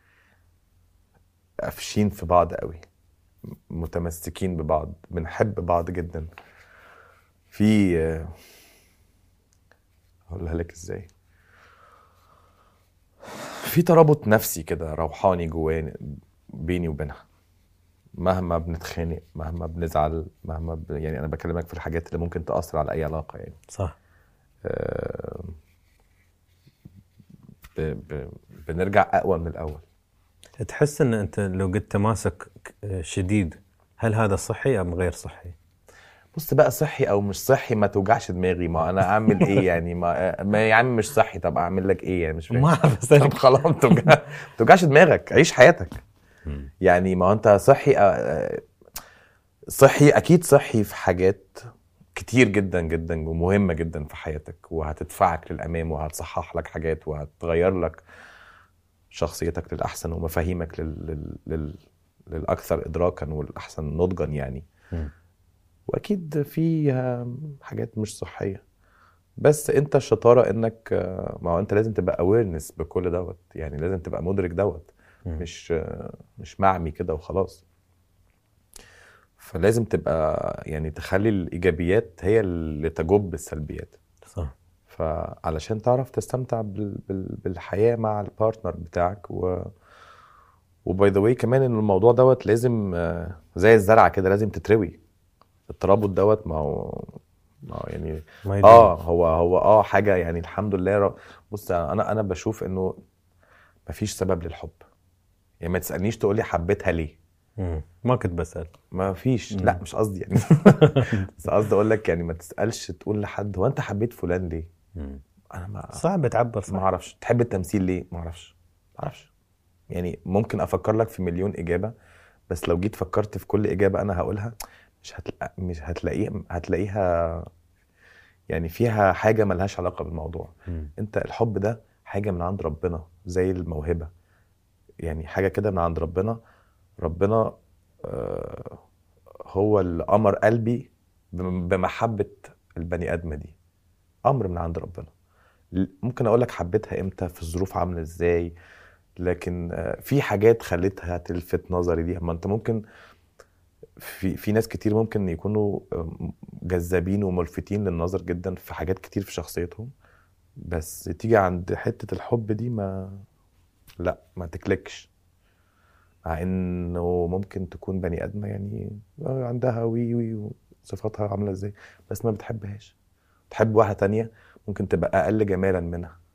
قافشين في بعض قوي، متمسكين ببعض، بنحب بعض جدا. في آه، هقولها لك ازاي، في ترابط نفسي كده روحاني جواني بيني وبينها، مهما بنتخانق، مهما بنزعل، مهما ب... يعني انا بكلمك في الحاجات اللي ممكن تأثر على اي علاقة يعني. صح. آه، ب... ب... بنرجع اقوى من الاول. تحس ان انت لو قد تماسك شديد، هل هذا صحي ام غير صحي؟ بص بقى، صحي او مش صحي ما توجعش دماغي، ما انا اعمل ايه يعني، ما, ما يا عم مش صحي، طب اعمل لك ايه يعني، مش فاهم. ما اعرف طب اسالك. خلاص ما توجع- ما توجعش دماغك، عيش حياتك يعني. ما هو انت صحي آه، صحي اكيد صحي في حاجات كتير جدا جدا ومهمة جدا في حياتك، وهتدفعك للامام، وهتصحح لك حاجات، وهتغير لك شخصيتك للاحسن، ومفاهيمك لل... لل... لل... للاكثر ادراكا والاحسن نضجا يعني. مم. واكيد فيها حاجات مش صحية، بس انت الشطارة انك آه، ما هو انت لازم تبقى awareness بكل دوت يعني، لازم تبقى مدرك دوت، مم. مش آه، مش معمي كده وخلاص. فلازم تبقى يعني تخلي الايجابيات هي اللي تجب السلبيات، صح. فعلشان تعرف تستمتع بال... بال... بالحياة مع البارتنر بتاعك. و وباي ذا واي كمان ان الموضوع دوت لازم آه، زي الزرعة كده لازم تتروي. الترابط دوت ما هو ما هو يعني ما يدوم. اه هو هو اه حاجة يعني الحمد لله. ر- بص انا انا بشوف انه مفيش سبب للحب يعني. ما تسألنيش تقولي حبيتها ليه، مم. ما كنت بسأل. ما فيش. مم. لا مش قصدي يعني بس قصدي اقول لك يعني ما تسألش تقول لحد هو انت حبيت فلان ليه. مم. انا ما صعب تعبر ما صح. اعرفش. تحب التمثيل ليه؟ ما اعرفش ما اعرفش يعني. ممكن افكر لك في مليون اجابة، بس لو جيت فكرت في كل اجابة انا هقولها مش هتلاقي مش هتلاقيها هتلاقيها يعني فيها حاجة ملهاش علاقة بالموضوع. مم. انت الحب ده حاجة من عند ربنا زي الموهبة يعني، حاجة كده من عند ربنا. ربنا آه، هو اللي أمر قلبي بم- بمحبة البني آدمة دي، أمر من عند ربنا. ل- ممكن أقولك حبيتها إمتى، في الظروف عاملة إزاي، لكن آه، في حاجات خلتها تلفت نظري ليها. ما أنت ممكن في في ناس كتير ممكن يكونوا آه، جذابين وملفتين للنظر جدا في حاجات كتير في شخصيتهم، بس تيجي عند حتة الحب دي ما لا ما تكلكش. مع انه ممكن تكون بني ادمه يعني عندها وي وي صفاتها عامله ازاي، بس ما بتحبهاش. تحب واحده تانية ممكن تبقى اقل جمالا منها،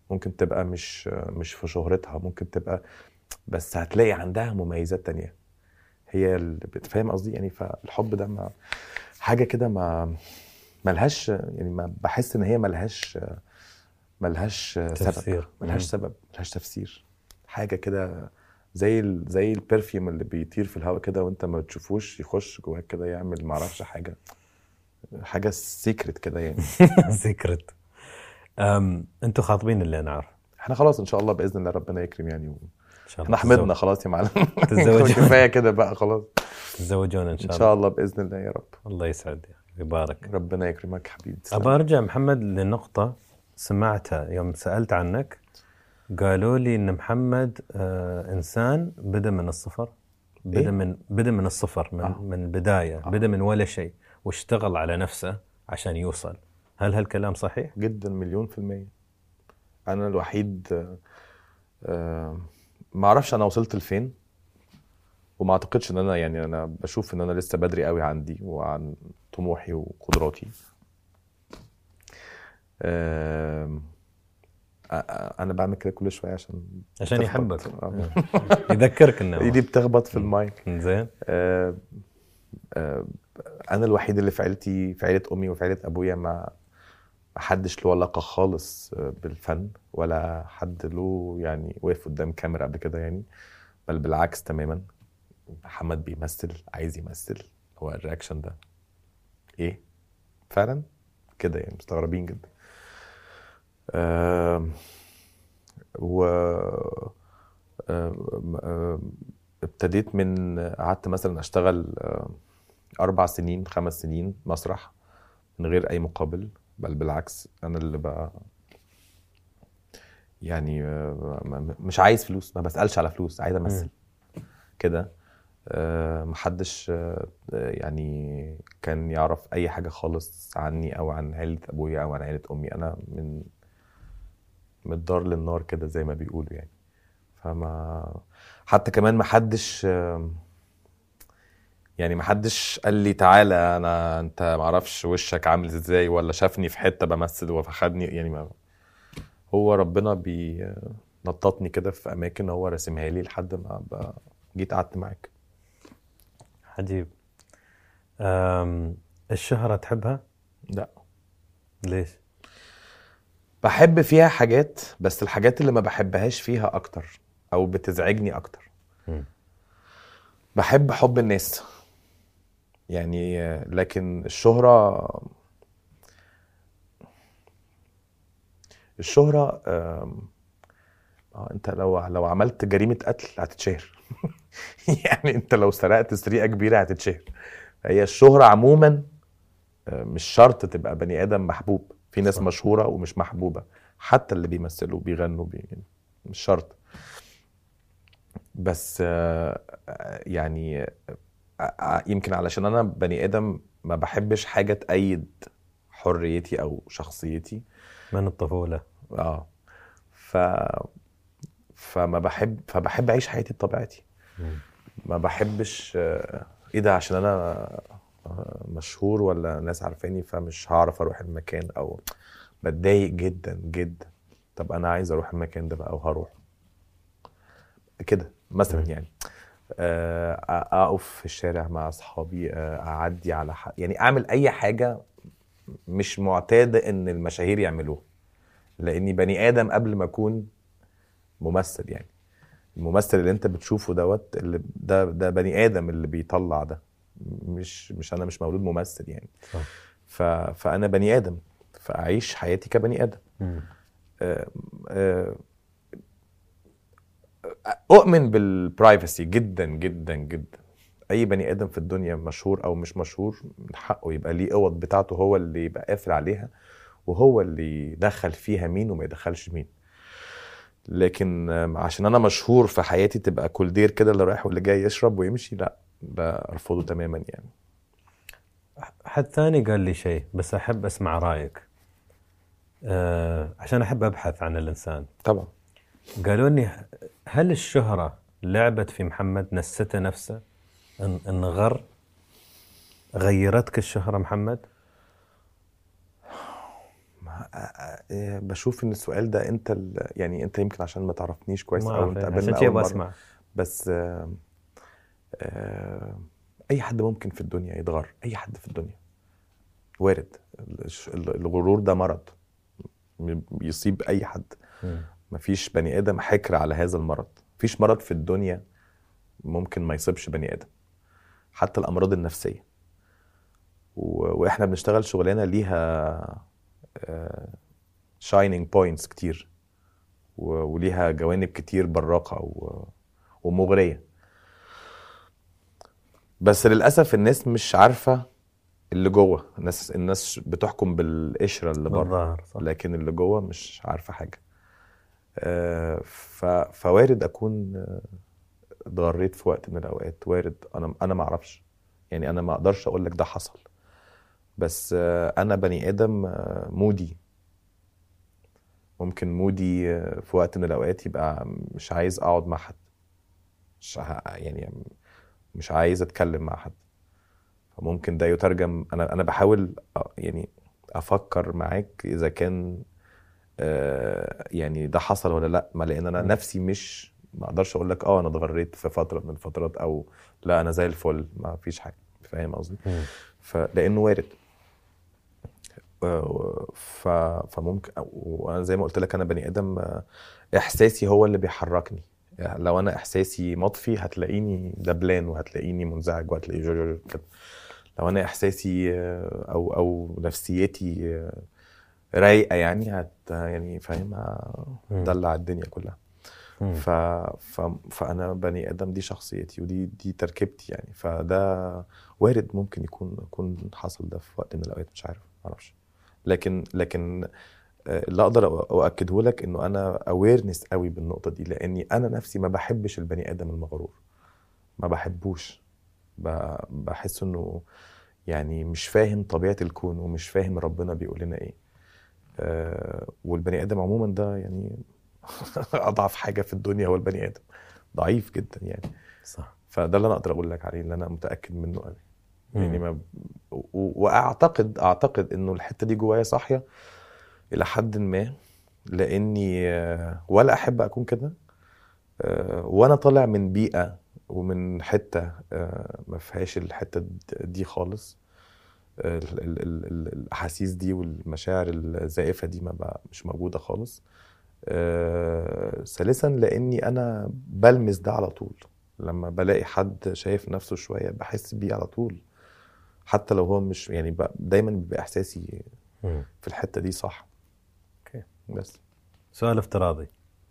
ممكن تبقى مش مش في شهرتها، ممكن تبقى بس هتلاقي عندها مميزات تانية هي اللي بتفهم قصدي يعني. فالحب ده ما حاجه كده ما ملهاش يعني، ما بحس ان هي ملهاش ملهاش تفسير. سبب ملهاش سبب ملهاش تفسير. حاجه كده زي ال... زي البرفيوم اللي بيطير في الهواء كده وانت ما تشوفوش يخش جواك كده يعمل معرفش حاجه حاجه سيكرت كده يعني. سيكرت. أم انتوا خاطبين اللي انا عارف؟ احنا خلاص ان شاء الله باذن الله ربنا يكرم يعني و... ان شاء الله احنا حمدنا خلاص يا معلم. تتزوجون. كفايه كده بقى خلاص. تتزوجون ان شاء الله. ان شاء الله باذن الله يا رب. الله يسعد يبارك. ربنا يكرمك حبيبي. ابى ارجع محمد لنقطه سمعتها يوم سالت عنك. قالوا لي ان محمد آه انسان بدا من الصفر. بدا إيه؟ من بدا من الصفر من آه. من البدايه. آه. بدا من ولا شيء واشتغل على نفسه عشان يوصل. هل هالكلام صحيح؟ جدا مليون في المية. انا الوحيد آه آه ما اعرفش انا وصلت لفين، وما اعتقدش ان انا يعني انا بشوف ان انا لسه بدري قوي عندي وعن طموحي وقدراتي. آه انا بعمل كده كل شويه عشان عشان يحبك. آه. يذكرك انه ايدي بتخبط في المايك. زين. آه آه انا الوحيد اللي في عيلتي، في عيله امي وفي عيله ابويا ما ما حدش له علاقه خالص بالفن، ولا حد له يعني وقف قدام كاميرا قبل كده يعني، بل بالعكس تماما. محمد بيمثل، عايز يمثل، هو الرياكشن ده ايه فعلا كده يعني، مستغربين جدا. آه و آه ابتديت من قعدت مثلا اشتغل آه اربع سنين خمس سنين مسرح من غير اي مقابل، بل بالعكس انا اللي بقى يعني آه مش عايز فلوس، ما بسألش على فلوس، عايز امثل كده. أه محدش أه يعني كان يعرف اي حاجة خالص عني او عن عيلة ابويا او عن عيلة امي. انا من من الدار للنار كده زي ما بيقولوا يعني. فما حتى كمان محدش أه يعني محدش قال لي تعالى انا انت معرفش وشك عامل ازاي، ولا شافني في حتة بمثل وفخدني يعني. ما هو ربنا بينططني كده في اماكن هو راسمها لي لحد ما جيت قعدت معاك. عجيب. الشهرة تحبها؟ لا. ليش؟ بحب فيها حاجات، بس الحاجات اللي ما بحبهاش فيها اكتر او بتزعجني اكتر. م. بحب حب الناس يعني، لكن الشهرة الشهرة آه انت لو لو عملت جريمة قتل هتتشهر. يعني انت لو سرقت سرقة كبيرة هتتشهر. هي الشهرة عموما مش شرط تبقى بني آدم محبوب. في ناس صح. مشهورة ومش محبوبة، حتى اللي بيمثلوا بيغنوا بي... مش شرط. بس يعني يمكن علشان أنا بني آدم ما بحبش حاجة تأيد حريتي أو شخصيتي من الطفولة. آه ف... فما بحب فبحب أعيش حياتي بطبيعتي. ما بحبش إيه ده عشان أنا مشهور ولا ناس عارفاني فمش هعرف اروح المكان، او بتضايق جدا جدا. طب انا عايز اروح المكان ده بقى وهروح كده مثلا يعني. اقف في الشارع مع اصحابي، اعدي على حق يعني، اعمل اي حاجة مش معتادة ان المشاهير يعملوها، لاني بني ادم قبل ما اكون ممثل يعني. الممثل اللي انت بتشوفه دوت اللي ده ده بني ادم اللي بيطلع ده، مش مش انا مش مولود ممثل يعني. ف فانا بني ادم، فاعيش حياتي كبني ادم. آه آه اؤمن بالبرايفسي جدا جدا جدا. اي بني ادم في الدنيا مشهور او مش مشهور من حقه يبقى ليه اوض بتاعته، هو اللي يبقى قافل عليها، وهو اللي يدخل فيها مين وما يدخلش مين. لكن عشان انا مشهور في حياتي تبقى كل دير كده اللي رايح واللي جاي يشرب ويمشي، لا برفضه تماما يعني. حد ثاني قال لي شيء بس احب اسمع رايك، أه عشان احب ابحث عن الانسان. طبعا. قالوا لي هل الشهرة لعبت في محمد، نسته نفسه، انغر، غيرتك الشهرة محمد؟ آه، بشوف ان السؤال ده انت ال- يعني انت يمكن عشان ما تعرفنيش كويس ما او أعرف انت إيه، قابلنا عشان شيء اول مره بسمع. بس آه، آه، اي حد ممكن في الدنيا يتغر، اي حد في الدنيا وارد. الش- ال- الغرور ده مرض م- يصيب اي حد. مم. مفيش بني ادم حكر على هذا المرض. مفيش مرض في الدنيا ممكن ما يصيبش بني ادم، حتى الامراض النفسيه. و- واحنا بنشتغل شغلانه ليها شاينينج بوينتس كتير، و- وليها جوانب كتير براقه و- ومغريه. بس للاسف الناس مش عارفه اللي جوه. الناس الناس بتحكم بالقشره اللي بره، بالظاهر صح. لكن اللي جوه مش عارفه حاجه. آه، ف- فوارد اكون آه، اتغريت في وقت من الاوقات. وارد. انا انا ما اعرفش، يعني انا ما اقدرش اقول لك ده حصل. بس آه، انا بني ادم آه، مودي. ممكن مودي آه، في وقت من الاوقات يبقى مش عايز اقعد مع حد، مش ه- يعني مش عايز اتكلم مع حد. فممكن ده يترجم. انا انا بحاول آه، يعني افكر معاك اذا كان آه، يعني ده حصل ولا لا. ما لان انا مم. نفسي مش ما اقدرش اقول لك اه انا اتغريت في فتره من الفترات، او لا انا زي الفل ما فيش حاجه. فاهم قصدي؟ مم. فلانه وارد. آه، ف فممكن. وانا زي ما قلت لك انا بني ادم آه، احساسي هو اللي بيحركني. يعني لو انا احساسي مطفي هتلاقيني دبلان، وهتلاقيني منزعج، وهتلاقيني جو- جو- جو كده. لو انا احساسي آه، او او نفسيتي آه، رايقه، يعني هت يعني فاهم مم. هدلع الدنيا كلها. مم. ف... ف... فانا بني ادم، دي شخصيتي ودي دي تركيبتي يعني. فده وارد ممكن يكون يكون حصل ده في وقت من الاوقات، مش عارف، ما اعرفش. لكن لكن آه، اللي اقدر أ- اؤكده لك انه انا اويرنس قوي بالنقطه دي، لاني انا نفسي ما بحبش البني ادم المغرور. ما بحبوش. ب... بحس انه يعني مش فاهم طبيعه الكون، ومش فاهم ربنا بيقول لنا ايه. آه، والبني ادم عموما ده يعني اضعف حاجه في الدنيا هو البني ادم. ضعيف جدا يعني. صح. فده اللي انا اقدر اقول لك عليه، اللي انا متاكد منه قوي. يعني مم. ما و- واعتقد اعتقد انه الحته دي جوايا صاحيه الى حد ما، لاني آه، ولا احب اكون كده. آه، وانا طالع من بيئه ومن حته آه، ما فيهاش الحته دي خالص. آه، ال- ال- ال- ال- الاحاسيس دي والمشاعر الزائفه دي ما بقى مش موجوده خالص. آه، ثالثا لاني انا بلمس ده على طول. لما بلاقي حد شايف نفسه شويه بحس بيه على طول، حتى لو هو مش يعني ب- دايما بيبقى احساسي مم. في الحته دي صح. اوكي. بس سؤال افتراضي،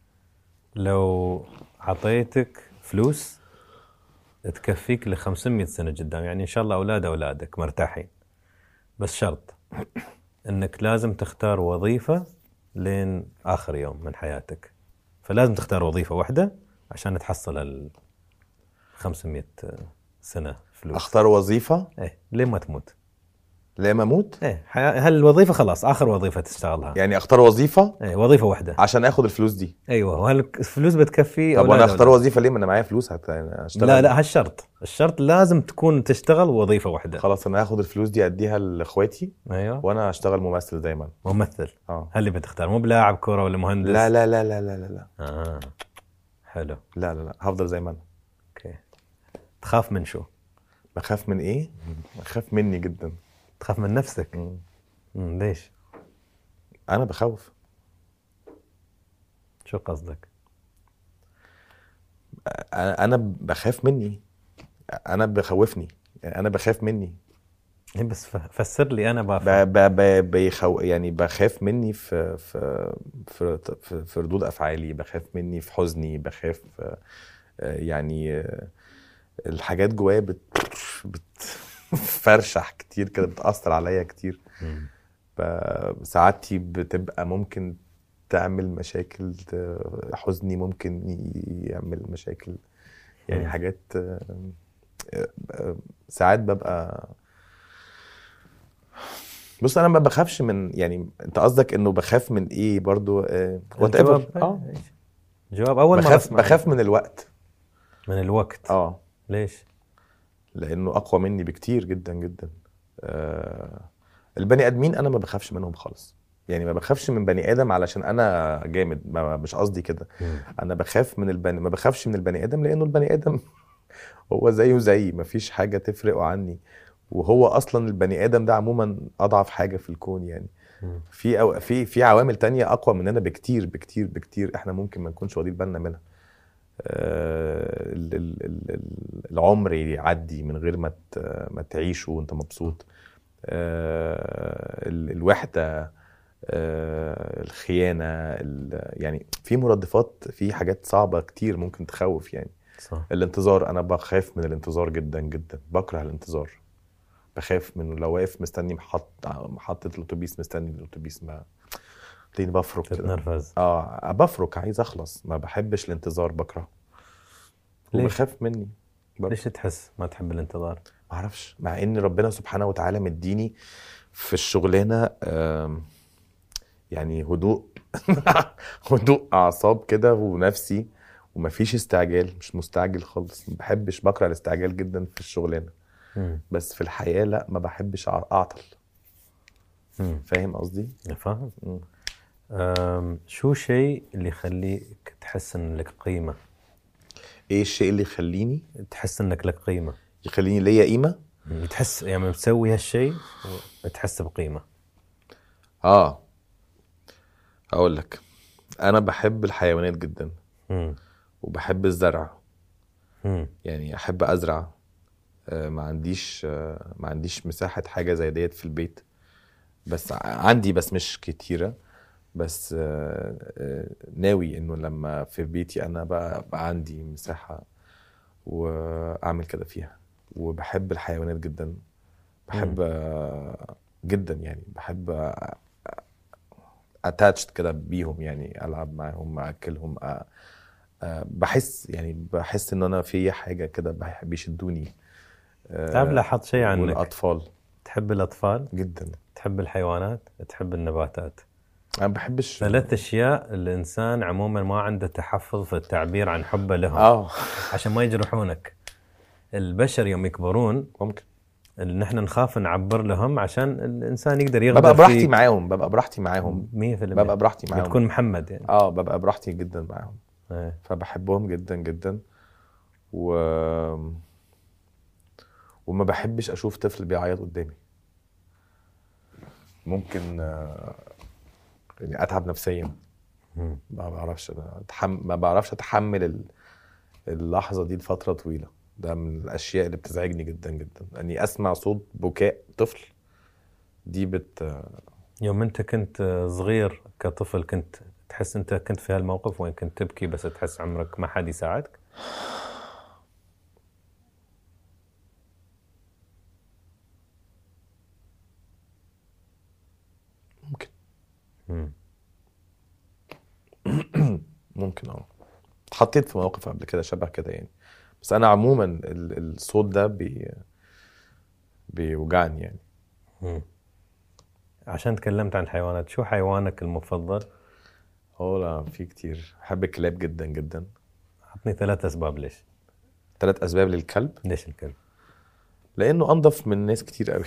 لو عطيتك فلوس تكفيك ل خمسمية سنة قدام، يعني إن شاء الله أولاد أولادك مرتاحين، بس شرط إنك لازم تختار وظيفة لين آخر يوم من حياتك. فلازم تختار وظيفة واحدة عشان تحصل ال خمسمية سنة فلوس. اختار وظيفه إيه لين ما تموت. لما اموت؟ إيه هالوظيفة خلاص آخر وظيفة تشتغلها. يعني اختار وظيفه إيه وظيفة واحدة عشان اخد الفلوس دي؟ أيوة. وهل الفلوس بتكفي طب أولاد وانا اختار أولاد؟ وظيفه ليه؟ ما انا معايا فلوس هت- هشتغل. لا لا هالشرط، الشرط لازم تكون تشتغل وظيفة واحدة. خلاص انا هاخد الفلوس دي اديها لاخواتي، أيوة. وانا هشتغل ممثل دايما. ممثل. اه هل اللي بتختار مو بلاعب كرة ولا مهندس؟ لا لا لا لا لا لا لا آه. حلو. لا لا لا هفضل زي ما انا. اوكي. تخاف من شو؟ بخاف من ايه؟ بخاف مني جدا. تخاف من نفسك؟ مم. مم. ليش؟ انا بخوف. شو قصدك؟ انا أنا بخاف مني. انا بخوفني. يعني انا بخاف مني. إيه بس ف- فسر لي انا ب بفهم. ب ب بيخو يعني بخاف مني في في في في, في ردود افعالي. بخاف مني في حزني. بخاف آه، يعني آه، الحاجات جوايا بت بتفرشح كتير كده، بتأثر عليا كتير. مم. ب- ساعاتي بتبقى ممكن تعمل مشاكل. آه، حزني ممكن يعمل مشاكل. يعني مم. حاجات آه، آه، ساعات ببقى. بص انا ما بخافش من، يعني انت قصدك انه بخاف من ايه برضو؟ آه وات ايفر. الجواب اه إيش؟ جواب اول مرة بخاف اسمع. بخاف من الوقت. من الوقت. اه ليش؟ لانه اقوى مني بكتير جدا جدا. آه البني ادمين انا ما بخافش منهم خالص. يعني ما بخافش من بني ادم علشان انا جامد، ما مش قصدي كده. انا بخاف من البني ما بخافش من البني ادم لانه البني ادم هو زيه زي ما فيش حاجه تفرقه عني، وهو اصلا البني ادم ده عموما اضعف حاجه في الكون يعني. في أو في في عوامل تانية اقوى مننا بكتير بكتير بكتير، احنا ممكن ما نكونش واخدين بالنا منها. آه، ال- ال- ال- ال- العمر يعدي من غير ما ت- ما تعيشه وانت مبسوط. آه، ال- الوحدة، آه، الخيانة، ال- يعني في مرادفات، في حاجات صعبة كتير ممكن تخوف يعني. صح. الانتظار، انا بخاف من الانتظار جدا جدا، بكره الانتظار. بخاف منه، لو واقف مستني محط محطة الاتوبيس، مستني الاتوبيس، ما تلاقيني بفرك كده. تتنرفز. اه بفرك، عايز اخلص، ما بحبش الانتظار، بكره ليش؟ وبخاف مني برضه. ليش تحس ما تحب الانتظار؟ ما اعرفش، مع ان ربنا سبحانه وتعالى مديني في الشغلانه آم، يعني هدوء هدوء اعصاب كده ونفسي، ومفيش استعجال، مش مستعجل خالص. ما بحبش، بكره الاستعجال جدا في الشغلانه. مم. بس في الحياه لا، ما بحبش أع- اعطل. مم. فاهم قصدي؟ فاهم. مم. أم، شو شيء اللي يخليك تحس ان لك قيمة؟ ايه الشيء اللي يخليني تحس انك لك قيمة، يخليني ليا قيمه؟ مم. تحس يعني تسوي هالشيء وتحس بقيمة. اه هقول لك، انا بحب الحيوانات جدا مم. وبحب الزرع. مم. يعني احب ازرع. آه، ما عنديش آه، ما عنديش مساحة حاجة زي ديت في البيت، بس ع- عندي، بس مش كتيرة. بس آه، آه، ناوي انه لما في بيتي انا بقى, بقى عندي مساحة واعمل كده فيها. وبحب الحيوانات جدا، بحب آه، جدا يعني، بحب اتاتشد كده بيهم، يعني العب معاهم، اكلهم، أ- آه، بحس يعني بحس ان انا في حاجة كده بح- بيشدوني. تعرف آه، لاحظت شيء عنك؟ والاطفال تحب الأطفال، جدا. تحب الحيوانات، تحب النباتات. انا ما بحبش. ثلاث أشياء الإنسان عموما ما عنده تحفظ في التعبير عن حبه لهم اه عشان ما يجرحونك. البشر يوم يكبرون ممكن اللي نحن نخاف نعبر لهم عشان الإنسان يقدر يغدر ببقى براحتي فيك. معاهم، ببقى براحتي معاهم مية في المية ببقى براحتي معاهم. بتكون محمد يعني. اه ببقى براحتي جدا معاهم. ايه. فبحبهم جدا جدا. و وما بحبش اشوف طفل بيعيط قدامي. ممكن آه، يعني اتعب نفسيا. مم. ما بعرفش أنا أتحم... ما بعرفش اتحمل ال- اللحظه دي لفتره طويله. ده من الاشياء اللي بتزعجني جدا جدا، اني اسمع صوت بكاء طفل. دي بت يوم أنت كنت صغير كطفل كنت تحس أنت كنت في هالموقف وين كنت تبكي بس تحس عمرك ما حد يساعدك؟ ممكن مم. ممكن اه اتحطيت في مواقف قبل كده شبه كده يعني. بس انا عموما ال- الصوت ده بي بيوجعني يعني. مم. عشان تكلمت عن الحيوانات، شو حيوانك المفضل؟ اه لا، في كتير. بحب الكلاب جدا جدا. أعطني ثلاث أسباب ليش. ثلاث اسباب للكلب. ليش الكلب؟ لانه انضف من ناس كتير قوي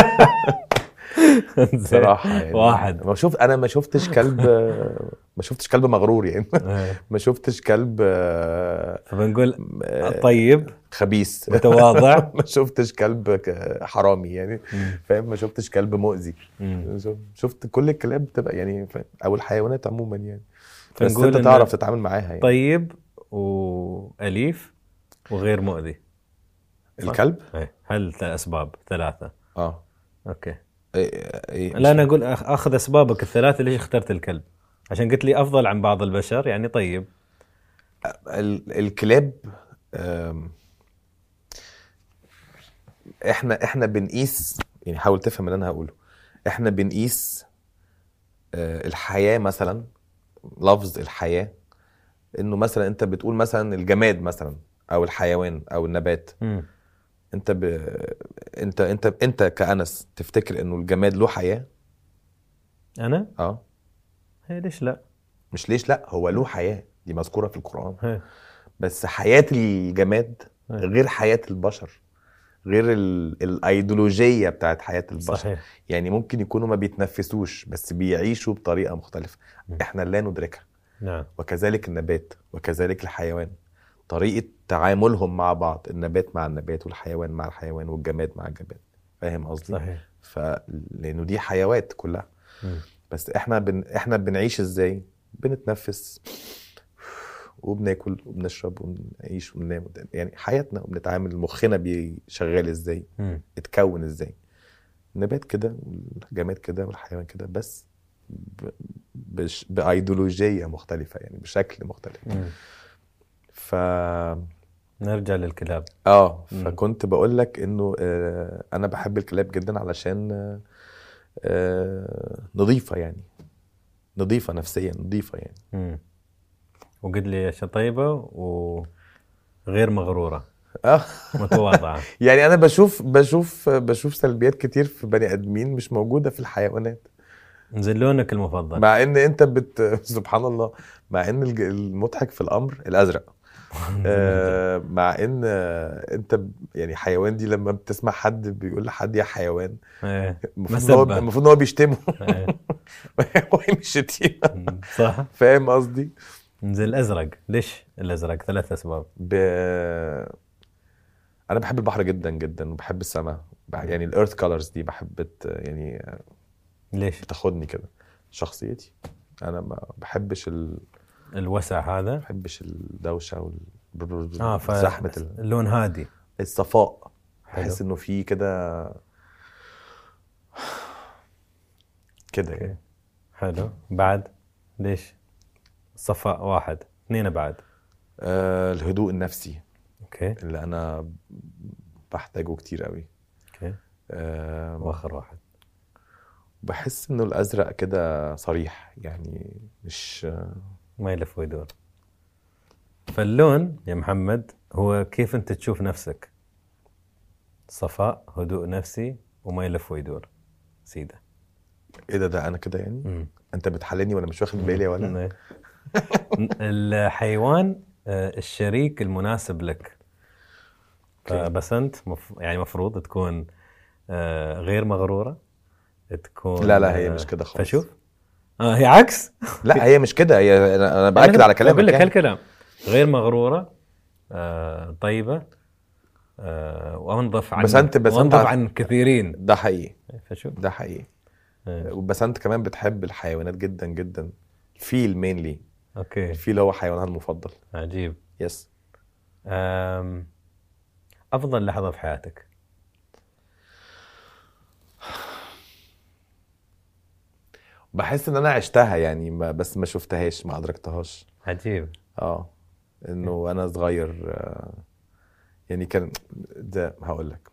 صراحه يعني. واحد. ما شوف انا ما شفتش كلب ما شفتش كلب مغرور يعني. إيه. ما شفتش كلب آه، فبنقول آه، طيب خبيث متواضع. ما شفتش كلب ك- حرامي يعني. مم. فاهم؟ ما شفتش كلب مؤذي. مم. شفت كل الكلاب بتبقى يعني، فاهم؟ او الحيوانات عموما يعني. بس فنقول انت إنه تعرف تتعامل معاها يعني. طيب وأليف وغير مؤذي. صح؟ الكلب إيه. هل أسباب ثلاثة؟ اه أوكي. إيه إيه لا أنا أقول أخ- أخذ أسبابك الثلاثة ليش اخترت الكلب؟ عشان قلت لي أفضل عن بعض البشر يعني طيب. ال- الكلاب آم، احنا احنا بنقيس يعني، حاول تفهم اللي انا هقوله. احنا بنقيس آه، الحياة مثلا، لفظ الحياة، انه مثلا انت بتقول مثلا الجماد مثلا او الحيوان او النبات. مم. انت ب... انت انت انت كأنس تفتكر انه الجماد له حياة؟ أنا؟ اه هي ليش لا؟ مش ليش لا، هو له حياة، دي مذكورة في القرآن. هي. بس حياة الجماد هي. غير حياة البشر، غير ال... الايديولوجيه بتاعت حياه البشر. صحيح. يعني ممكن يكونوا ما بيتنفسوش بس بيعيشوا بطريقه مختلفه م. احنا لا ندركها. نعم. وكذلك النبات وكذلك الحيوان، طريقه تعاملهم مع بعض، النبات مع النبات والحيوان مع الحيوان والجماد مع الجماد. فاهم قصدي؟ صحيح. ف لانه دي حيوات كلها. م. بس احنا بن... احنا بنعيش ازاي؟ بنتنفس وبناكل وبنشرب وبنعيش وبننام، يعني حياتنا وبنتعامل، مخنا بيشغل ازاي، م. اتكون ازاي. النبات كده والجماد كده والحيوان كده، بس ب... بش... بايديولوجيه مختلفه، يعني بشكل مختلف. م. ف نرجع للكلاب. اه م. فكنت بقول لك انه آه انا بحب الكلاب جدا علشان آه آه نظيفه، يعني نظيفه نفسيا، نظيفه يعني. م. وقد لي اشياء طيبه وغير مغروره، اه متواضعه. يعني انا بشوف بشوف بشوف سلبيات كتير في بني ادمين مش موجوده في الحيوانات. نزل لونك المفضل. مع ان انت بت سبحان الله، مع ان الج- المضحك في الامر الازرق. آه مع ان آه، انت ب- يعني حيوان دي لما بتسمع حد بيقول لحد يا حيوان، إيه. المفروض ان هو مسبة. المفروض ان هو بيشتمه. إيه. هو مش شتيمه. م. صح. فاهم قصدي؟ نزل الازرق. ليش الازرق؟ ثلاث اسباب. ب... انا بحب البحر جدا جدا وبحب السماء، بح... م. يعني الارث كولرز دي بحب بت... يعني ليش؟ بتاخدني كده، شخصيتي. انا ما بحبش ال... الوسع هذا. بحبش الدوشه وال اه زحمه ال... فاللون هادي. الصفاء. حلو. بحس انه في كده كده اوكي. يعني. حلو. بعد ليش صفاء واحد؟ اثنين بعد. آه الهدوء النفسي اوكي. اللي انا بحتاجه كتير قوي. اوكي. آه واخر واحد. بحس انه الازرق كده صريح، يعني مش ما يلف ويدور. فاللون يا محمد هو كيف انت تشوف نفسك. صفاء، هدوء نفسي، وما يلف ويدور. سيدة. ايه ده ده انا كده يعني. مم. انت بتحللني وانا مش واخد بالي ولا. مم. الحيوان آه، الشريك المناسب لك. أوكي. بس انت مف... يعني مفروض تكون آه، غير مغرورة، تكون لا لا هي آه، مش كده خالص. فشوف آه هي عكس. لا هي مش كده، هي انا أنا باكد على كلامك اقول لك يعني. هالكلام. غير مغرورة، آه طيبة، آه وانظف عن بس انت بس انت وانظف عارف- عن كثيرين. ده حقيقي، فشوف ده حقيقي. آه. بس انت كمان بتحب الحيوانات جدا جدا. الفيل مينلي، اوكي. الفيل هو حيوانها المفضل. عجيب. يس. آم، افضل لحظة في حياتك. بحس ان انا عشتها يعني، ما بس ما شفتهاش، ما ادركتهاش. عجيب. اه انه انا صغير آه، يعني كان ده هقول لك.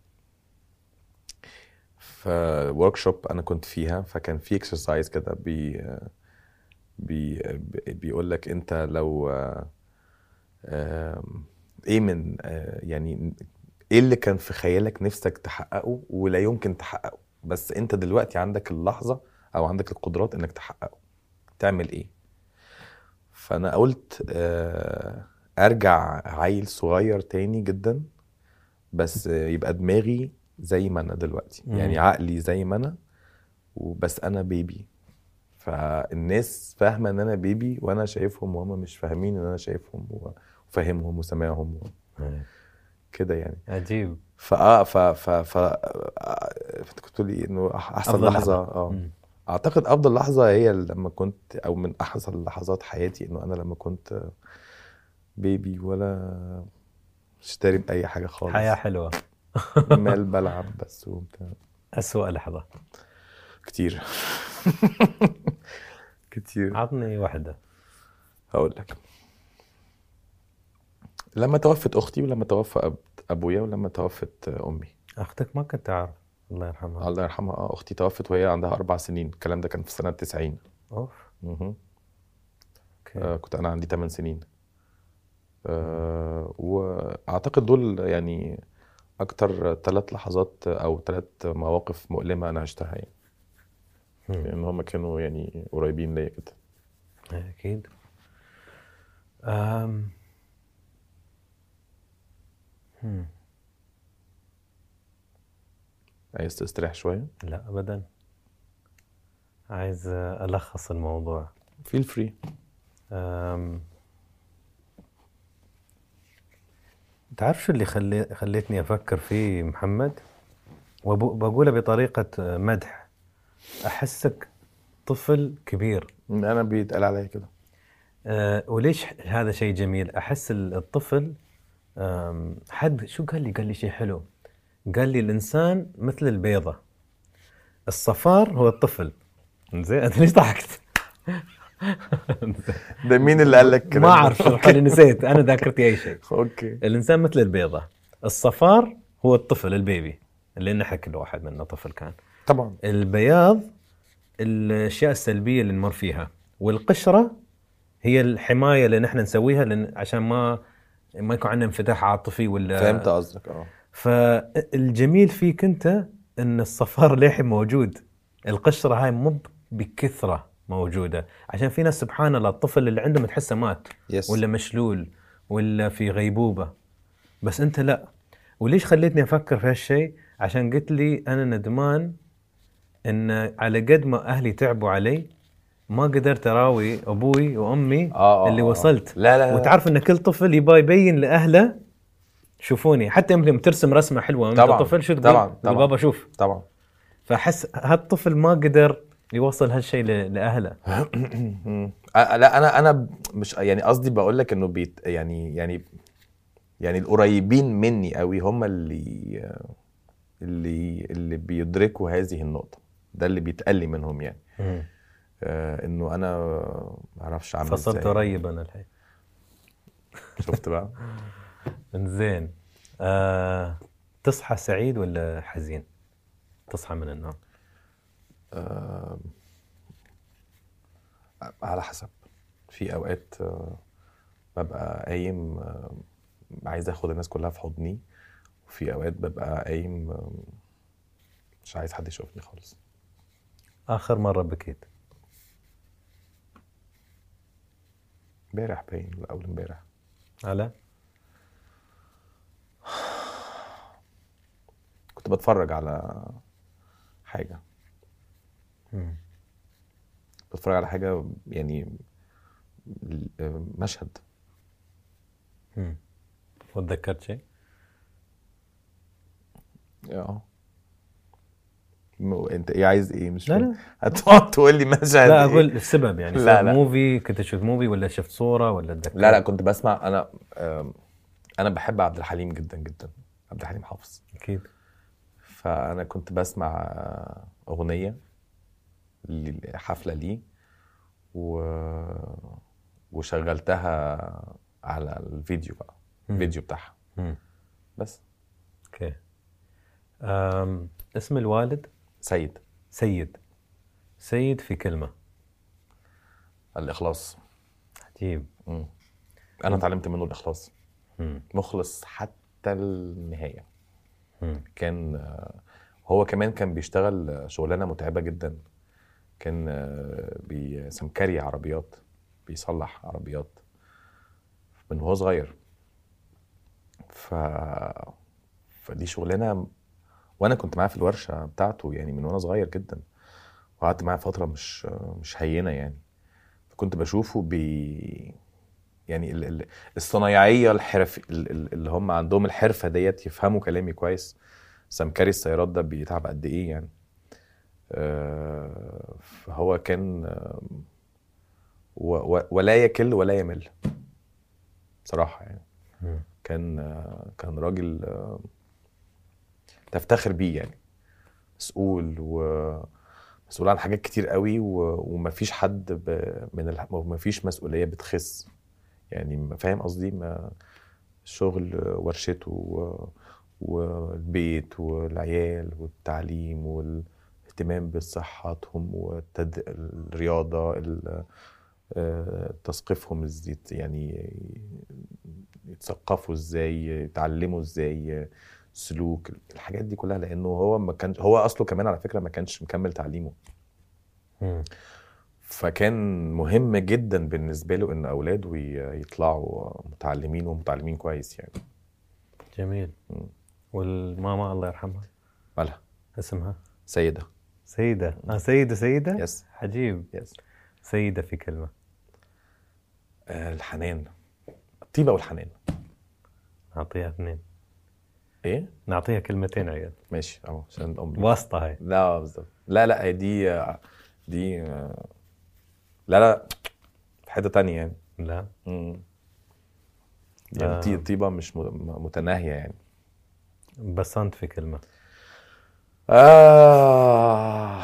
في ورك شوب انا كنت فيها، فكان في اكسرسايز كده بي بي بيقول لك انت لو آه، آم، ايه من آه، يعني ايه اللي كان في خيالك نفسك تحققه ولا يمكن تحققه، بس انت دلوقتي عندك اللحظة او عندك القدرات انك تحققه، تعمل ايه؟ فانا قلت آه، ارجع عيل صغير تاني جدا، بس آه، يبقى دماغي زي ما انا دلوقتي، مم. يعني عقلي زي ما انا، وبس انا بيبي. فالناس فاهمة ان انا بيبي وانا شايفهم، وهم مش فاهمين ان انا شايفهم وفاهمهم وسامعهم آه. كده يعني. عجيب. فاه ف ف ف آه، كنت لي انه أح- احسن أفضل لحظة لحظة. اه مم. اعتقد افضل لحظة هي لما كنت، او من احسن لحظات حياتي، انه انا لما كنت بيبي ولا اشتري باي حاجة خالص، حياة حلوة. مال بلعب بس وبتاع. أسوأ لحظة. كتير كتير. عطني واحدة. هقول لك، لما توفت اختي، ولما توفى أب... ابويا، ولما توفت امي. أختك ما كنت أعرف. الله يرحمها. الله يرحمها. اه اختي توفت وهي عندها اربع سنين، الكلام ده كان في سنة تسعين. أوف. مه. أوكي. آه كنت انا عندي ثمان سنين. آه واعتقد دول يعني اكتر ثلاث لحظات او ثلاث مواقف مؤلمة انا عشتها يعني، مم. لان هم كانوا يعني قريبين ليا جدا. أكيد. أم. هم. عايز تستريح شويه؟ لا ابدا، عايز الخص الموضوع. فيل فري. أم... تعرف شو اللي خلي... خليتني افكر فيه محمد، وبقوله بطريقه مدح. احسك طفل كبير. انا بيتقال عليا كده. أه وليش هذا شيء جميل؟ احس الطفل، أم... حد شو قال لي قال لي شيء حلو، قال لي الانسان مثل البيضه، الصفار هو الطفل. زين انت ليش ضحكت؟ ده مين اللي قال لك كده؟ ما اعرف شو حالي، نسيت انا ذاكرتي اي شيء. اوكي. الانسان مثل البيضه، الصفار هو الطفل البيبي اللي نحن كل واحد منا طفل كان. طبعا. البياض الاشياء السلبيه اللي نمر فيها، والقشره هي الحمايه اللي نحن نسويها لأن عشان ما ما يكون عندنا انفتاح عاطفي ولا. فهمت قصدك. اه فالجميل فيك انت ان الصفار للحين موجود، القشره هاي مو بكثره موجوده، عشان في ناس سبحان الله الطفل اللي عنده متحسه مات يس. ولا مشلول ولا في غيبوبه، بس انت لا. وليش خليتني افكر في هالشيء؟ عشان قلت لي انا ندمان ان على قد ما اهلي تعبوا علي ما قدرت اراوي ابوي وامي آه اللي آه وصلت. لا لا, لا. وتعرف ان كل طفل يبغى يبين لاهله شوفوني، حتى يمكن ترسم رسمه حلوه وانت طفل شو تقول؟ طبعا طبعا بابا شوف. طبعا. فاحس هالطفل ما قدر يوصل هالشيء لاهله. لا انا انا مش يعني قصدي بقول لك انه بيت يعني يعني يعني القريبين مني قوي هم اللي اللي اللي بيدركوا هذه النقطه، ده اللي بيتقال لي منهم يعني. آه انه انا ما اعرفش اعمل ازاي. فصلت قريب انا الحين. شفت بقى. زين. آه تصحى سعيد ولا حزين؟ تصحى من النوم. آه على حسب. في اوقات آه ببقى قايم آه عايز اخد الناس كلها في حضني، وفي اوقات ببقى قايم آه مش عايز حد يشوفني خالص. اخر مره بكيت؟ امبارح باين ولا اول امبارح. على كنت بتفرج على حاجه. مم. بتفرج على حاجه يعني مشهد. امم وتذكرت شيء؟ اه انت ايه عايز ايه؟ مش لا فاهم. لا هتقعد تقول لي مشهد؟ لا إيه؟ اقول السبب يعني. لا لا موفي كنت تشوف موفي ولا شفت صوره ولا تذكر؟ لا لا كنت بسمع. انا انا بحب عبد الحليم جدا جدا، عبد الحليم حافظ اكيد. فانا كنت بسمع اغنيه حفله ليه و... وشغلتها على الفيديو بقى. مم. الفيديو بتاعها مم. بس. اوكي. أم... اسم الوالد؟ سيد. سيد. سيد في كلمه. الاخلاص. عجيب. مم. انا اتعلمت منه الاخلاص. مم. مخلص حتى النهايه. مم. كان هو كمان كان بيشتغل شغلانه متعبه جدا. كان بيسمكري عربيات، بيصلح عربيات من هو صغير. ف فدي شغلانه، وانا كنت معاه في الورشه بتاعته يعني من وانا صغير جدا، وقعدت معاه فتره مش مش هينه يعني. فكنت بشوفه بي يعني ال... ال... الصنايعيه الحرف اللي هم عندهم الحرفه ديت يفهموا كلامي كويس. سمكري السيارات ده بيتعب قد ايه يعني. أه... فهو كان أه... و... و... ولا يكل ولا يمل صراحه يعني. م. كان أه... كان راجل أه... تفتخر بيه يعني. مسؤول ومسؤول عن حاجات كتير قوي و... ومفيش حد ب... من ال... مفيش مسؤوليه بتخس يعني. فاهم قصدي؟ ما الشغل ورشته و... والبيت والعيال والتعليم والاهتمام بصحتهم والرياضة، تثقيفهم ازاي يعني، يتثقفوا ازاي، يتعلموا ازاي سلوك، الحاجات دي كلها. لانه هو ما كان هو اصله كمان على فكرة ما كانش مكمل تعليمه. م. فكان مهم جدا بالنسبة له ان اولاده يطلعوا متعلمين ومتعلمين كويس يعني. جميل. م. والماما الله يرحمها مالها؟ اسمها سيدة. سيدة. اه سيدة سيدة. يس. عجيب. يس. سيدة في كلمة. آه الحنان، الطيبة والحنان. نعطيها اثنين. ايه نعطيها كلمتين عيال. ماشي اه عشان الام. واسطة هاي. لا بالظبط. لا لا دي دي لا لا في حتة تانية يعني. لا امم يعني آه. طي- طيبة مش م- متناهية يعني. بسنت في كلمة. آه.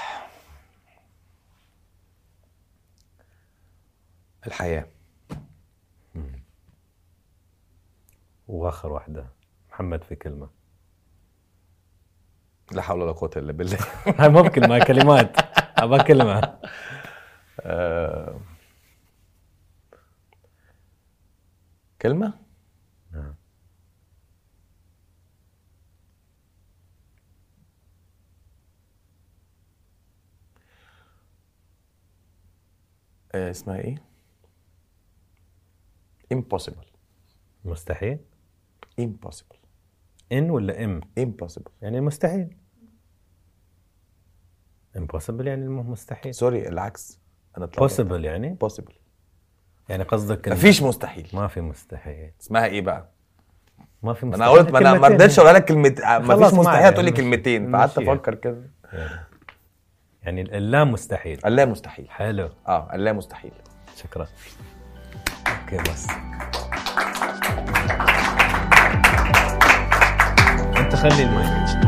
الحياة. واخر واحدة محمد في كلمة. لا حول ولا قوة إلا بالله. هاي ممكن مع كلمات. أبغى كلمة. آه. كلمة. نعم. آه اسمها ايه؟ impossible. مستحيل. impossible. إن ولا إم؟ impossible. يعني مستحيل. impossible يعني المه مستحيل. سوري العكس. انا اتلخبطت. possible يعني. possible. يعني قصدك إن مفيش مستحيل. ما في مستحيل. اسمها ايه بقى؟ ما في ما مستحيل. انا قلت ما انا ما كلمتين. رضيتش اقول لك كلمه خلاص مفيش مستحيل معايا. تقول لي مش- كلمتين فقعدت مشيها. افكر كده. يعني اللا مستحيل. اللا مستحيل. حلو. اه اللا مستحيل. شكرا. اوكي بس انت خلي المايك.